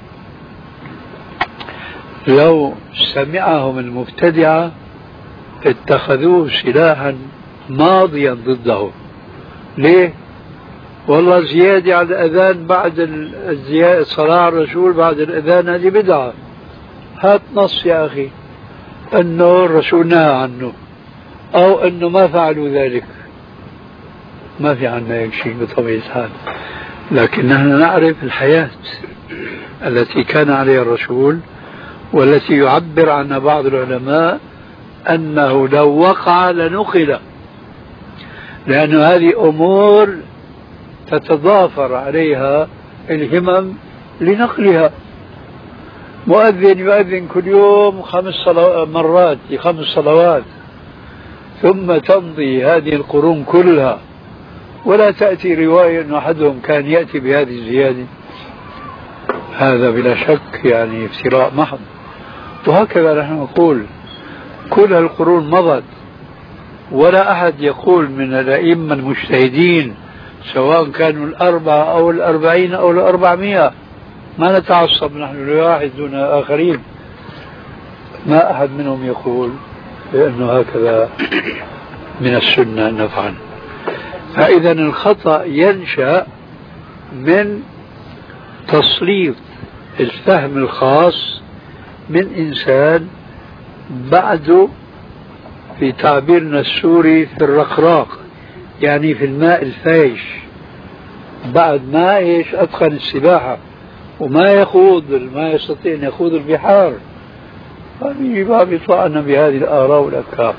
لو سمعهم المبتدعة اتخذوه سلاحا ماضيا ضده. ليه؟ والله زيادة على الأذان بعد الصلاة على الرسول بعد الأذان هذه بدعة. هات نص يا أخي أنه الرسول نهى عنه أو أنه ما فعلوا ذلك. ما في عنا هيك شيء بطبيعة الحال. لكن نحن نعرف الحياة التي كان عليها الرسول والتي يعبر عنها بعض العلماء أنه لو وقع لنقل، لأن هذه أمور تتضافر عليها الهمم لنقلها. مؤذن يؤذن كل يوم 5 مرات في 5 صلوات ثم تمضي هذه القرون كلها ولا تأتي رواية أن أحدهم كان يأتي بهذه الزيادة. هذا بلا شك يعني افتراء محض. وهكذا نحن نقول كل القرون مضت ولا أحد يقول من الأئمة المجتهدين سواء كانوا 4 أو 40 أو 400 ما نتعصب نحن لواحد دون آخرين. ما أحد منهم يقول بأنه هكذا من السنة أن نفعل. فإذا الخطأ ينشأ من تسليط الفهم الخاص من إنسان بعده في تعبيرنا السوري في الرقراق، يعني في الماء الفايش، بعد ما أتقن السباحة وما يستطيع أن يخوض البحار، فبيجي باب يطلعنا بهذه الآراء والأفكار.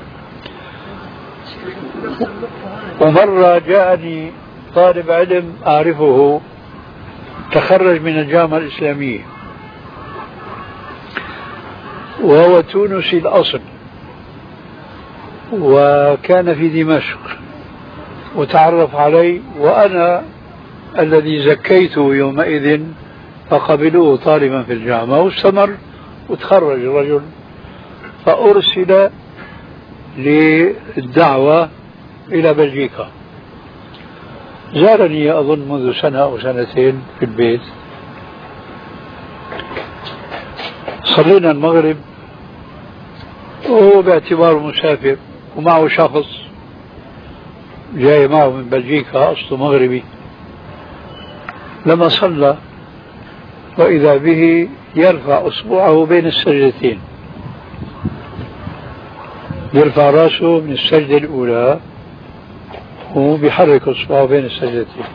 ومرة جاءني طالب علم أعرفه تخرج من الجامعة الإسلامية وهو تونسي الأصل وكان في دمشق وتعرف علي وأنا الذي زكيته يومئذ فقبلوه طالبا في الجامعة واستمر وتخرج الرجل. فأرسل للدعوة إلى بلجيكا. زارني أظن منذ 1 أو 2 في البيت. صلينا المغرب وهو باعتباره مسافر ومعه شخص جاي معه من بلجيكا أصله مغربي. لما صلى وإذا به يرفع أصبعه بين السجدتين، يرفع رأسه من السجدة الأولى وبيحرك أصبعه بين السجدتين.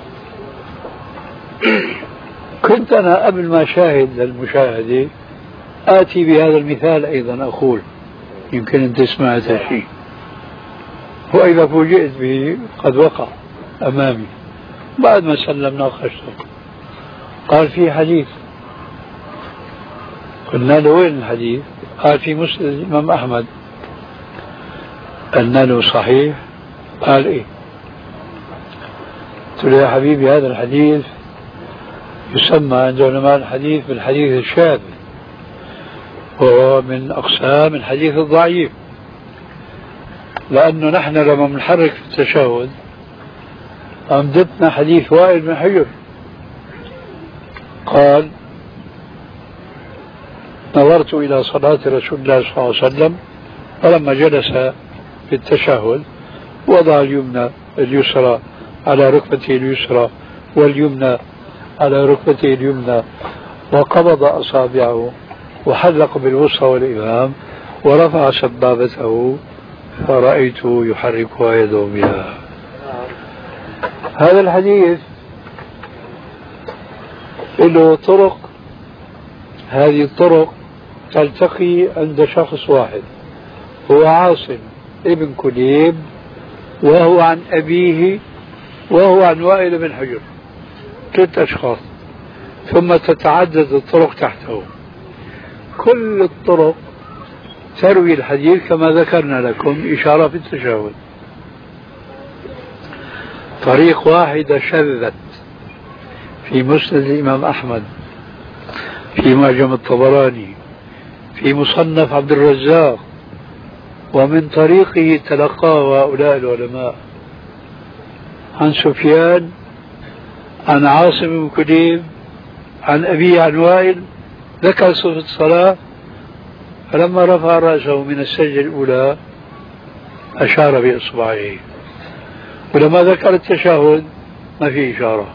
كنت أنا قبل ما أشاهد المشاهدة آتي بهذا المثال أيضا أقول يمكن أن تسمع هذا الشيء، وإذا فوجئت به قد وقع. أمامي. بعد ما سلم ناقشته قال في حديث. قلنا له وين الحديث؟ قال في مسند الإمام أحمد. قلنا له صحيح؟ قال إيه. قلت له يا حبيبي هذا الحديث يسمى عند علماء الحديث بالحديث الشاذ، وهو من أقسام الحديث الضعيف، لأنه نحن لما بنحرك في التشهد أمدتنا حديث وائل بن حجر قال نظرت إلى صلاة رسول الله صلى الله عليه وسلم فلما جلس في التشهد وضع اليسرى على ركبته اليسرى واليمنى على ركبته اليمنى وقبض أصابعه وحلق بالوسطى والإمام ورفع سبابته فرأيته يحركها يده بها. هذا الحديث له طرق، هذه الطرق تلتقي عند شخص واحد هو عاصم ابن كليب، وهو عن أبيه وهو عن وائل بن حجر، 3 أشخاص، ثم تتعدد الطرق تحته. كل الطرق تروي الحديث كما ذكرنا لكم إشارة في التشهد. طريق واحدة شذت في مسند الإمام أحمد، في معجم الطبراني، في مصنف عبد الرزاق، ومن طريقه تلقاه هؤلاء العلماء عن سفيان عن عاصم بن كليب عن أبي عن وائل. ذكر صفة الصلاة فلما رفع رأسه من السجدة الأولى أشار بإصبعه، ولما ذكر التشهد ما في إشارة.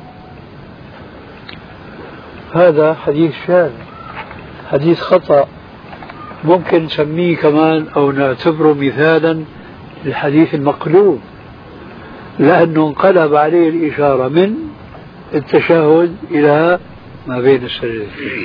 هذا حديث شاذ، حديث خطأ، ممكن نسميه كمان أو نعتبره مثالا للحديث المقلوب، لأنه انقلب عليه الإشارة من التشهد إلى ما بين السجدتين.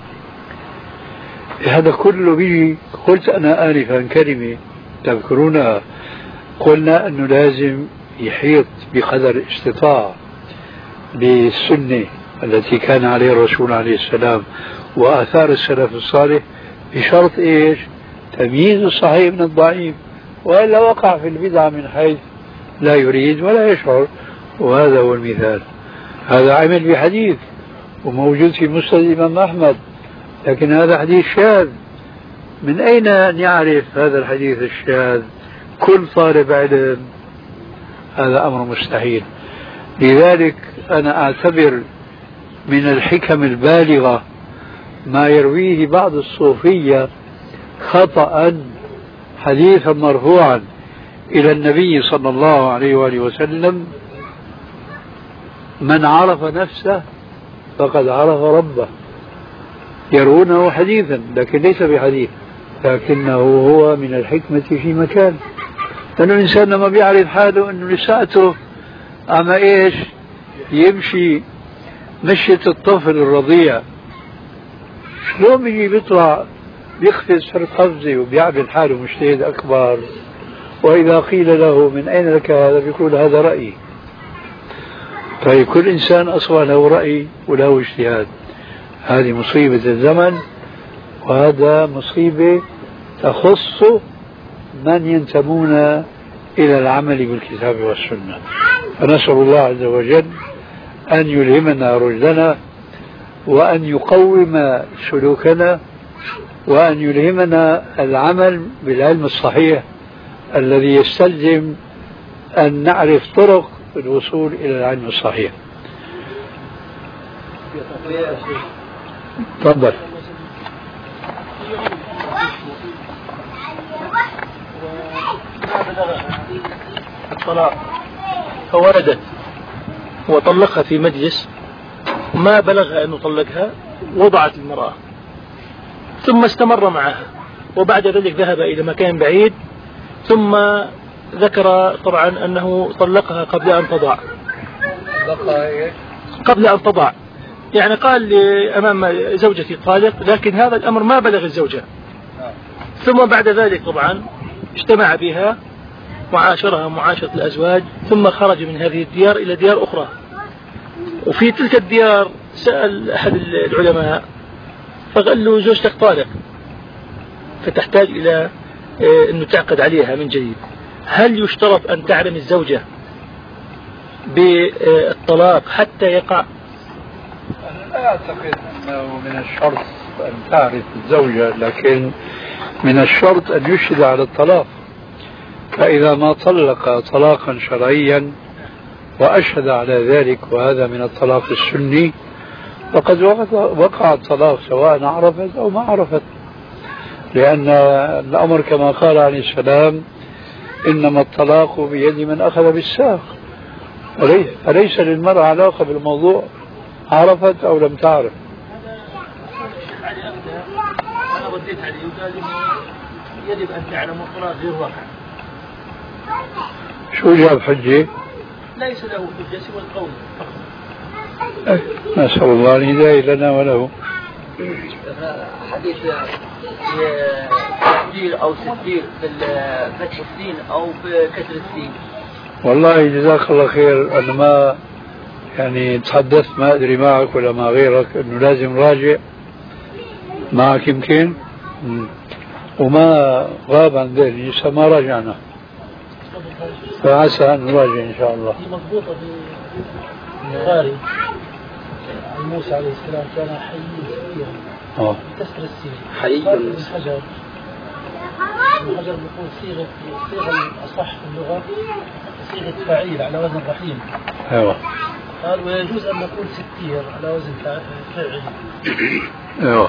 هذا كله بيجي. قلت أنا آنفا كلمة تذكرونها، قلنا أنه لازم يحيط بقدر الاستطاعة بالسنة التي كان عليه الرسول عليه السلام وآثار السلف الصالح، بشرط إيش؟ تمييز الصحيح من الضعيف، وإلا وقع في البدعة من حيث لا يريد ولا يشعر. وهذا هو المثال. هذا عمل بحديث وموجود في مسند الإمام أحمد، لكن هذا حديث شاذ. من أين يعرف هذا الحديث الشاذ كل طالب علم؟ هذا أمر مستحيل. لذلك أنا أعتبر من الحكم البالغة ما يرويه بعض الصوفية خطأ حديثا مرفوعا إلى النبي صلى الله عليه وآله وسلم: من عرف نفسه فقد عرف ربه. يرونه حديثا لكن ليس بحديث، لكنه هو من الحكمة في مكان. لأن الإنسان لما بيعرف حاله أنه لساته أما إيش يمشي مشية الطفل الرضيع، شلون بيجي بيطلع بيقفز في القفزة وبيعمل حاله مجتهد أكبر، وإذا قيل له من أين لك هذا بيقول هذا رأيي. طيب كل إنسان أصبح له رأي وله اجتهاد. هذه مصيبة الزمن، وهذا مصيبة تخص من ينتمون إلى العمل بالكتاب والسنة. فنسأل الله عز وجل أن يلهمنا رشدنا، وأن يقوم سلوكنا، وأن يلهمنا العمل بالعلم الصحيح الذي يستلزم أن نعرف طرق الوصول إلى العلم الصحيح. تفضل. الطلاق فوردت وطلقها في مجلس، ما بلغها أن طلقها، وضعت المرأة ثم استمر معها، وبعد ذلك ذهب إلى مكان بعيد، ثم ذكر طبعا أنه طلقها قبل أن تضع. قبل أن تضع يعني قال أمام زوجتي طالق، لكن هذا الأمر ما بلغ الزوجة. ثم بعد ذلك طبعا اجتمع بها وعاشرها معاشرة الأزواج، ثم خرج من هذه الديار إلى ديار أخرى، وفي تلك الديار سأل أحد العلماء فقال له زوجتك طالق، فتحتاج إلى أنه تعقد عليها من جديد. هل يشترط أن تعلم الزوجة بالطلاق حتى يقع؟ أنا لا أعتقد أنه من الشرط أن تعرف الزوجة، لكن من الشرط أن يشهد على الطلاق. فإذا ما طلق طلاقا شرعيا وأشهد على ذلك، وهذا من الطلاق السني، فقد وقع الطلاق سواء عرفت أو ما عرفت، لأن الأمر كما قال عليه السلام: إنما الطلاق بيد من أخذ بالساق. أليس للمرأة علاقة بالموضوع عرفت أو لم تعرف؟ أنا رديت عليه وقال يجب أن تعلم الطلاق غير واقع. شو جاب حجة؟ ليس له حجة سوى القول فقط. نسأل الله الهداية لنا وله. حديث تسجيل أو تسجيل بفتح السين أو بكسر السين. والله جزاك الله خير، أنا ما يعني تحدثت ما أدري معك ولا مع غيرك أنه لازم راجع معك يمكن، وما غاب عن ذلك لسه ما راجعنا، فعسى أن نراجع إن شاء الله. مضبوطة بالبخاري عن موسى عليه السلام كان حيي كسر السين حيي الحجر. الحجر بيكون صيغة الأصح في اللغة صيغة فعيل على وزن رحيم. أيوة. قال ويجوز أن نقول ستير على وزن فاعل. أيوة.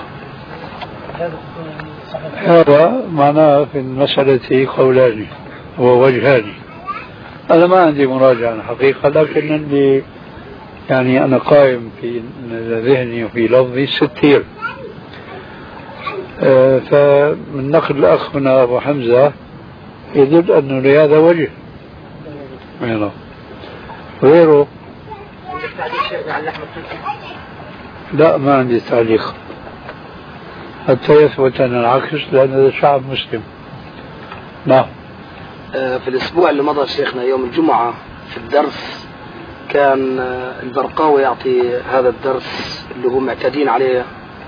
هذا معناه في المسألة قولان ووجهان. أنا ما عندي مراجعة حقيقة، لكن عندي يعني أنا قائم في ذهني وفي لفظي ستير. فمن نقل الأخ هنا أبو حمزة يدل أنه لهذا وجه غيره. لا ما عندي تعليق حتى يثبت أن العكس، لأن هذا شعب مسلم. نعم. في الأسبوع اللي مضى شيخنا يوم الجمعة في الدرس كان البرقاوي يعطي هذا الدرس اللي هم معتادين عليه،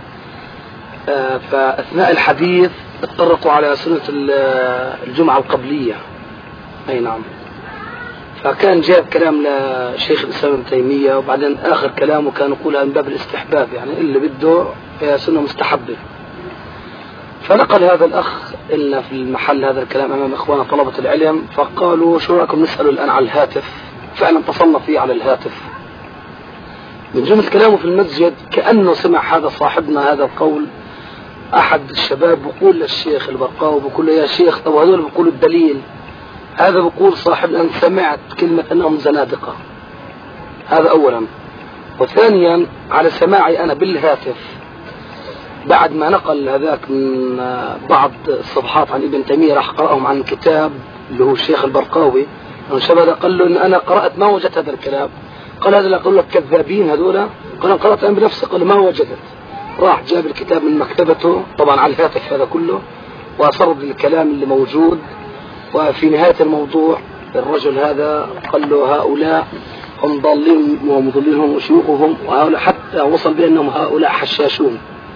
فأثناء الحديث اتطرقوا على سنة الجمعة القبلية. أي نعم. فكان جاب كلام لشيخ الإسلام ابن تيمية، وبعدين آخر كلامه كان يقولها من باب الاستحباب، يعني اللي بده سنة مستحبة. فنقل هذا الأخ إلنا في المحل هذا الكلام أمام إخوانا طلبة العلم، فقالوا شو رأيكم نسأله الآن على الهاتف. فعلا اتصلنا فيه على الهاتف. من جملة كلامه في المسجد كأنه سمع هذا صاحبنا هذا القول، أحد الشباب بقول للشيخ البرقاوي بقول له: يا شيخ طب هذول بيقولوا الدليل، هذا بقول صاحبنا أن سمعت كلمة أنهم زنادقة. هذا أولا. وثانيا على سماعي أنا بالهاتف بعد ما نقل هذاك من بعض الصفحات عن ابن تيمية راح قرأهم عن كتاب اللي هو الشيخ البرقاوي، الشباب قال له إن أنا قرأت ما وجدت هذا الكلام. قال هذا اللي أقول لك كذابين هذول. قال قرأت أنا بنفسي. قال ما وجدت. راح جاب الكتاب من مكتبته طبعا على الهاتف هذا كله، وسرد الكلام اللي موجود. وفي نهاية الموضوع الرجل هذا قال له: هؤلاء هم ضالين ومضلينهم وشيوخهم، وهؤلاء حتى وصل بأنهم هؤلاء حشاشون.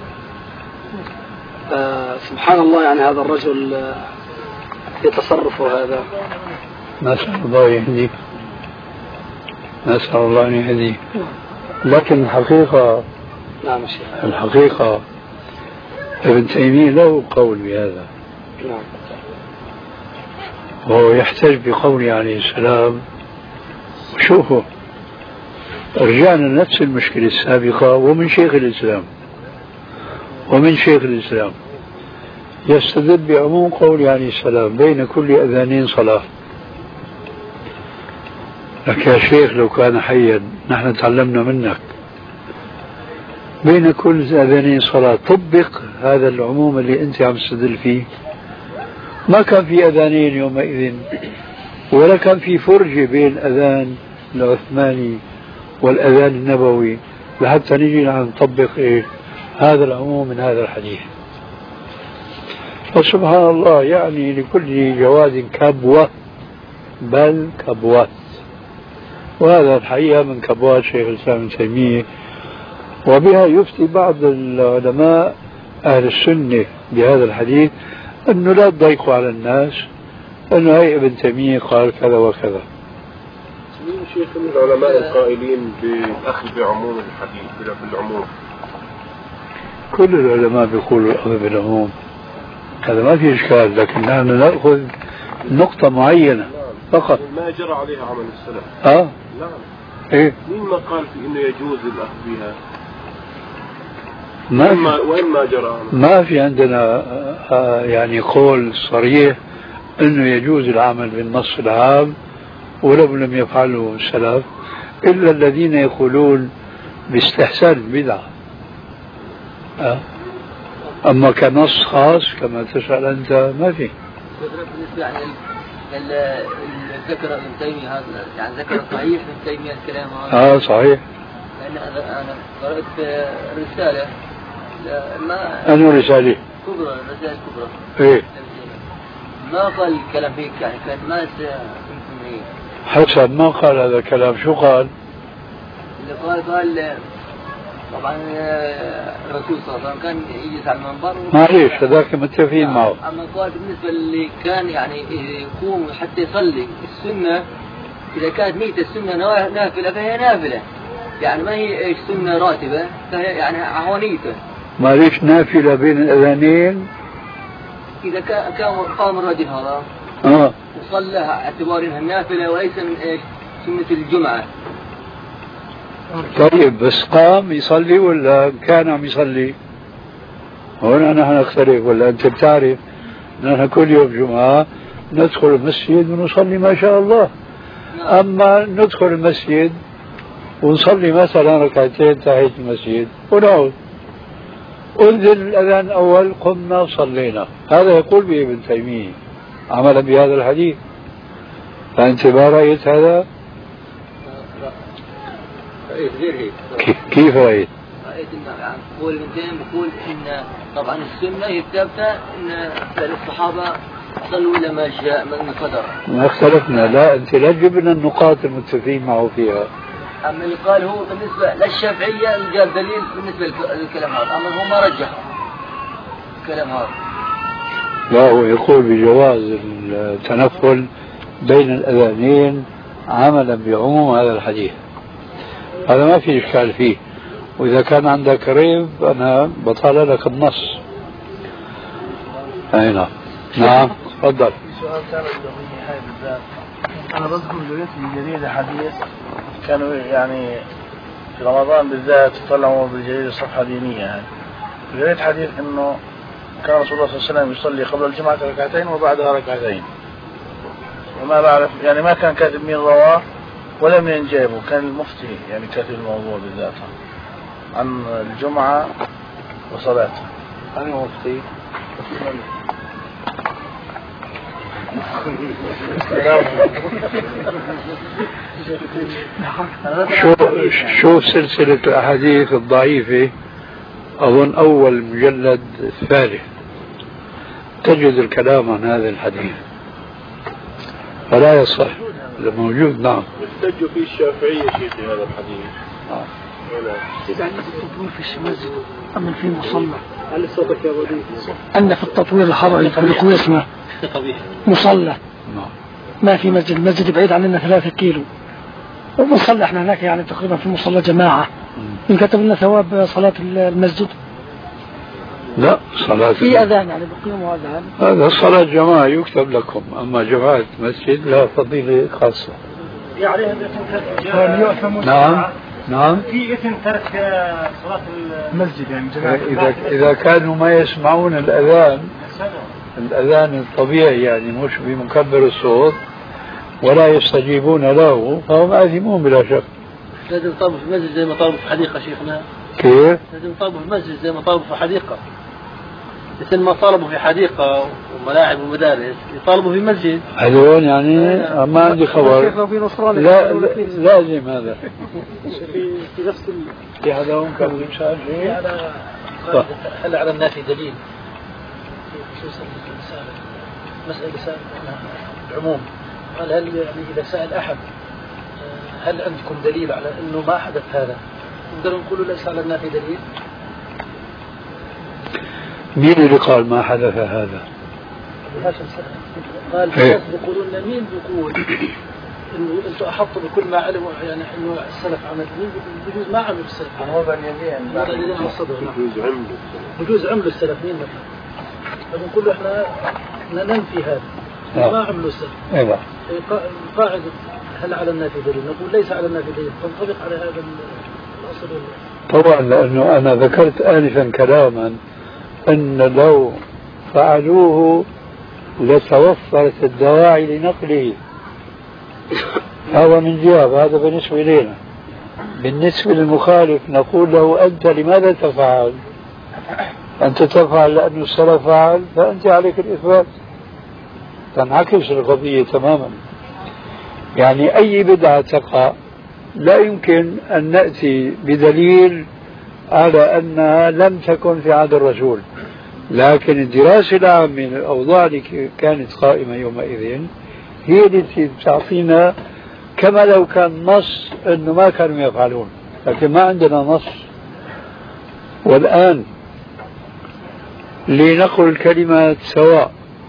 سبحان الله، يعني هذا الرجل يتصرفه هذا. نسأل الله يهديك، نسأل الله أن يهديك. لكن الحقيقة نعم الشيخ. الحقيقة ابن تيمية له قول بهذا. نعم. وهو يحتج بقوله عليه السلام. وشوفوا رجعنا لنفس المشكلة السابقة، ومن شيخ الإسلام يستدل بعموم قوله عليه السلام: بين كل أذانين صلاة. لك يا شيخ لو كان حيا نحن تعلمنا منك، بين كل أذانين صلاة، طبق هذا العموم اللي أنت عم تستدل فيه. ما كان في أذانين يومئذ، ولا كان في فرجة بين أذان العثماني والأذان النبوي لحتى نجي نطبق هذا العموم من هذا الحديث. فسبحان الله، يعني لكل جواد كبوة بل كبوات. وهذا الحقيقة من كبوات شيخ الإسلام ابن تيمية، وبها يفتي بعض العلماء أهل السنة بهذا الحديث أنه لا تضيقوا على الناس، أنه هي ابن تيمية قال كذا وكذا. مين شيخ من العلماء القائلين بالأخذ بعموم الحديث بالعموم؟ كل العلماء بيقولوا الأخذ بالعموم، هذا ما في إشكال، لكن نحن نأخذ نقطة معينة فقط. ما جرى عليها عمل السلف. نعم. إيه؟ مين ما قال في إنه يجوز الأخذ بها؟ وين ما جرى؟ ما في عندنا يعني قول صريح انه يجوز العمل بالنص العام ولو لم يفعله السلف، الا الذين يقولون باستحسان البدعة. اما كنص خاص كما تسأل انت ما في. بالنسبة يعني ذكر ابن تيمية هذا، يعني ذكر صحيح ابن تيمية الكلام هذا. صحيح. أنا قرأت رسالة أنه رسالة كبرى، رسالة كبرى. إيه. ما قال الكلام هيك، يعني كان ما يمكن حسب ما قال هذا الكلام. شو قال؟ اللي قال طبعا الرسول صلى الله عليه وسلم كان يجلس على المنبر. معليش هذاك متفقين معه. أما قال بالنسبة اللي كان يعني يقوم حتى يصلي السنة، إذا كانت ميتة السنة نافلة فهي نافلة، يعني ما هي سنة راتبة، فهي يعني عوانيته. معليش نافلة بين الأذانين إذا كان قام الرجل هذا وصلى اعتبار انها نافلة وليس من سنة الجمعة. طيب بس قام يصلي ولا كان عم يصلي؟ هون نحن نختلف. ولا أنت بتعرف نحن كل يوم جمعة ندخل المسجد ونصلي ما شاء الله. أما ندخل المسجد ونصلي مثلا ركعتين تحية المسجد ونعود، أنزل الأذان الأول قمنا صلينا. هذا يقول به ابن تيمية عملا بهذا الحديث. فأنت ما رأيت هذا؟ رأيت غير هيك. كيف رأيت؟ رأيت إن قول ابن تيمية بيقول إن طبعا السنة هي الثابتة إن الصحابة صلوا إلى ما شاء من قدر. ما اختلفنا. لا أنت لا تجيب لنا النقاط المتفقين معه فيها. أما اللي قال هو بالنسبة للشافعية جاب دليل بالنسبة للكلام هذا، أما هو ما رجح الكلام هذا. لا هو يقول بجواز التنفل بين الأذانين عملا بعموم هذا الحديث. هذا ما في إشكال فيه، وإذا كان عندك ريب أنا بطال لك النص. أي نعم. نعم تفضل. سؤال ثاني هاي بالذات أنا بذكر جريت بالجريدة حديث كانوا يعني في رمضان بالذات طلعوا بالجريدة صفحة دينية يعني جريت حديث إنه كان رسول الله صلى الله عليه وسلم يصلي قبل الجمعة ركعتين وبعدها ركعتين، وما بعرف يعني ما كان كاتب مين رواه ولا من جايبه، كان المفتي يعني كاتب الموضوع بالذات عن الجمعة وصلاتها. أنا مفتي شوف سلسلة الأحاديث الضعيفة، أظن أول مجلد الثالث تجد الكلام عن هذا الحديث فلا يصح. موجود. نعم. يحتج فيه الشافعية شيخ هذا الحديث. إذا عندك التطوير في المسجد أما في مصلى على صوتك يا وليد أن في التطوير الحضري في اسمه مصلى ما في مسجد، المسجد بعيد عننا 3 كيلو ومصلى احنا هناك يعني تقريبا في مصلى جماعة. إن كتب لنا ثواب صلاة المسجد؟ لا صلاة في أذان يعني بقيموا أذان. هذا صلاة جماعة يكتب لكم، أما جماعة مسجد لا فضيلة خاصة. يعني نعم نعم في إثم ترك صلاة المسجد يعني جماعة. إذا كانوا ما يسمعون الأذان الطبيعي يعني مش بمكبر الصوت ولا يستجيبون له فهم آثمون بلا شك. لازم يطالبوا في المسجد زي ما طالبوا في حديقة شيخنا. كيف؟ لازم يطالبوا في المسجد زي ما طالبوا في حديقة، مثل ما طالبوا في حديقة وملاعب ومدارس يطالبوا في مسجد. هذول يعني ما عندي خبر. لا لازم هذا. في نفس في هذا هم كانوا يشارك هل على الناس دليل خصوصا مسألة العموم قال هل يعني إذا سأل أحد هل عندكم دليل على أنه ما حدث هذا؟ نقدر نقول ليس على النافي دليل. مين اللي قال ما حدث هذا؟ قال الناس بيقولون مين بيقول انه انتم احطوا بكل ما علموا يعني انه السلف عمل، مين بجوز ما عملوا السلف؟ وضع اليدين على الصدر. بجوز عملوا السلف مين مثلا؟ فبنقول احنا ننفي هذا ما عملوا السلف. ايوه. قاعدة هل على النافي دليل؟ نقول ليس على النافي دليل، تنطبق على هذا الاصل. طبعا لانه انا ذكرت انفا كلاما ان لو فعلوه لتوفرت الدواعي لنقله. هذا من جهة، هذا بالنسبة إلينا. بالنسبة للمخالف نقول له أنت لماذا تفعل؟ أنت تفعل لأن السلف فعل، فأنت عليك الإثبات. تنعكس القضية تماما. يعني أي بدعة تقع لا يمكن أن نأتي بدليل على أنها لم تكن في عهد الرسول، لكن الدراسة العامة للأوضاع اللي كانت قائمة يومئذ هي التي تعطينا كما لو كان نص أنه ما كانوا يفعلون، لكن ما عندنا نص. والآن لنقل الكلمات سواء،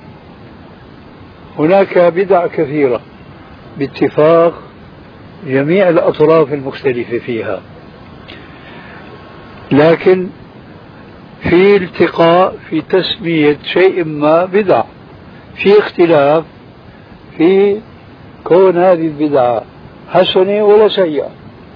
هناك بدع كثيرة باتفاق جميع الأطراف المختلفة فيها، لكن في التقاء في تسمية شيء ما بدعة، في اختلاف في كون هذه البدعة حسنة ولا سيئة.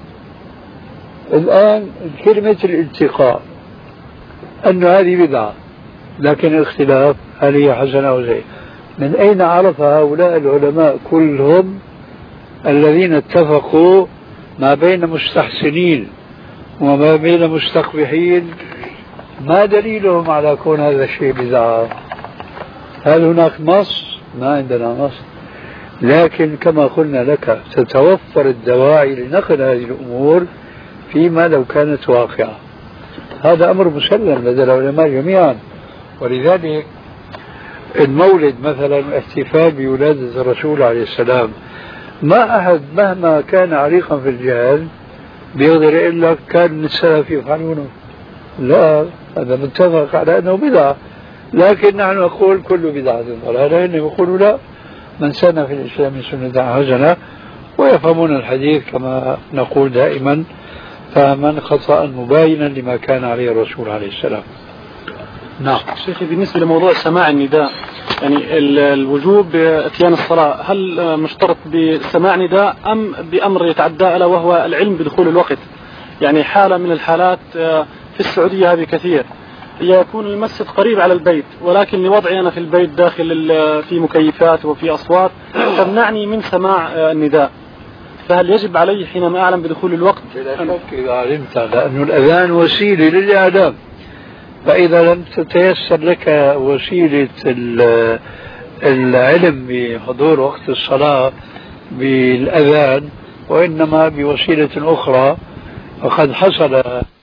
الآن كلمة الالتقاء أن هذه بدعة، لكن الاختلاف هل هي حسنة أو سيئة؟ من أين عرف هؤلاء العلماء كلهم الذين اتفقوا ما بين مستحسنين وما بين مستقبحين ما دليلهم على كون هذا الشيء بدعة؟ هل هناك نص؟ ما عندنا نص، لكن كما قلنا لك تتوفر الدواعي لنقل هذه الأمور فيما لو كانت واقعة. هذا أمر مسلم لدى العلماء جميعا. ولذلك المولد مثلا، الاحتفال بولادة الرسول عليه السلام، ما أحد مهما كان عريقا في الجهل بيقدر يقول لك كان السلف يفعلونه، لا، هذا متفق على أنه بدعة، لكن نحن نقول كل بدعة ضلالة. هنا يقولوا لا، من سن في الإسلام سنة حسنة، ويفهمون الحديث كما نقول دائما فهما خطأ مباينا لما كان عليه الرسول عليه السلام. نعم. شيخي بالنسبة لموضوع سماع النداء، يعني الوجوب بإتيان الصلاة، هل مشترط بسماع نداء أم بأمر يتعدى ألا وهو العلم بدخول الوقت؟ يعني حالة من الحالات في السعودية هذه كثير، يكون المسجد قريب على البيت ولكن لوضعي أنا في البيت داخل في مكيفات وفي أصوات تمنعني من سماع النداء، فهل يجب علي حينما أعلم بدخول الوقت؟ بلا شك إذا علمت، لأن الأذان وسيلة للإعلام، فإذا لم تتيسر لك وسيلة العلم بحضور وقت الصلاة بالأذان وإنما بوسيلة أخرى، وقد حصل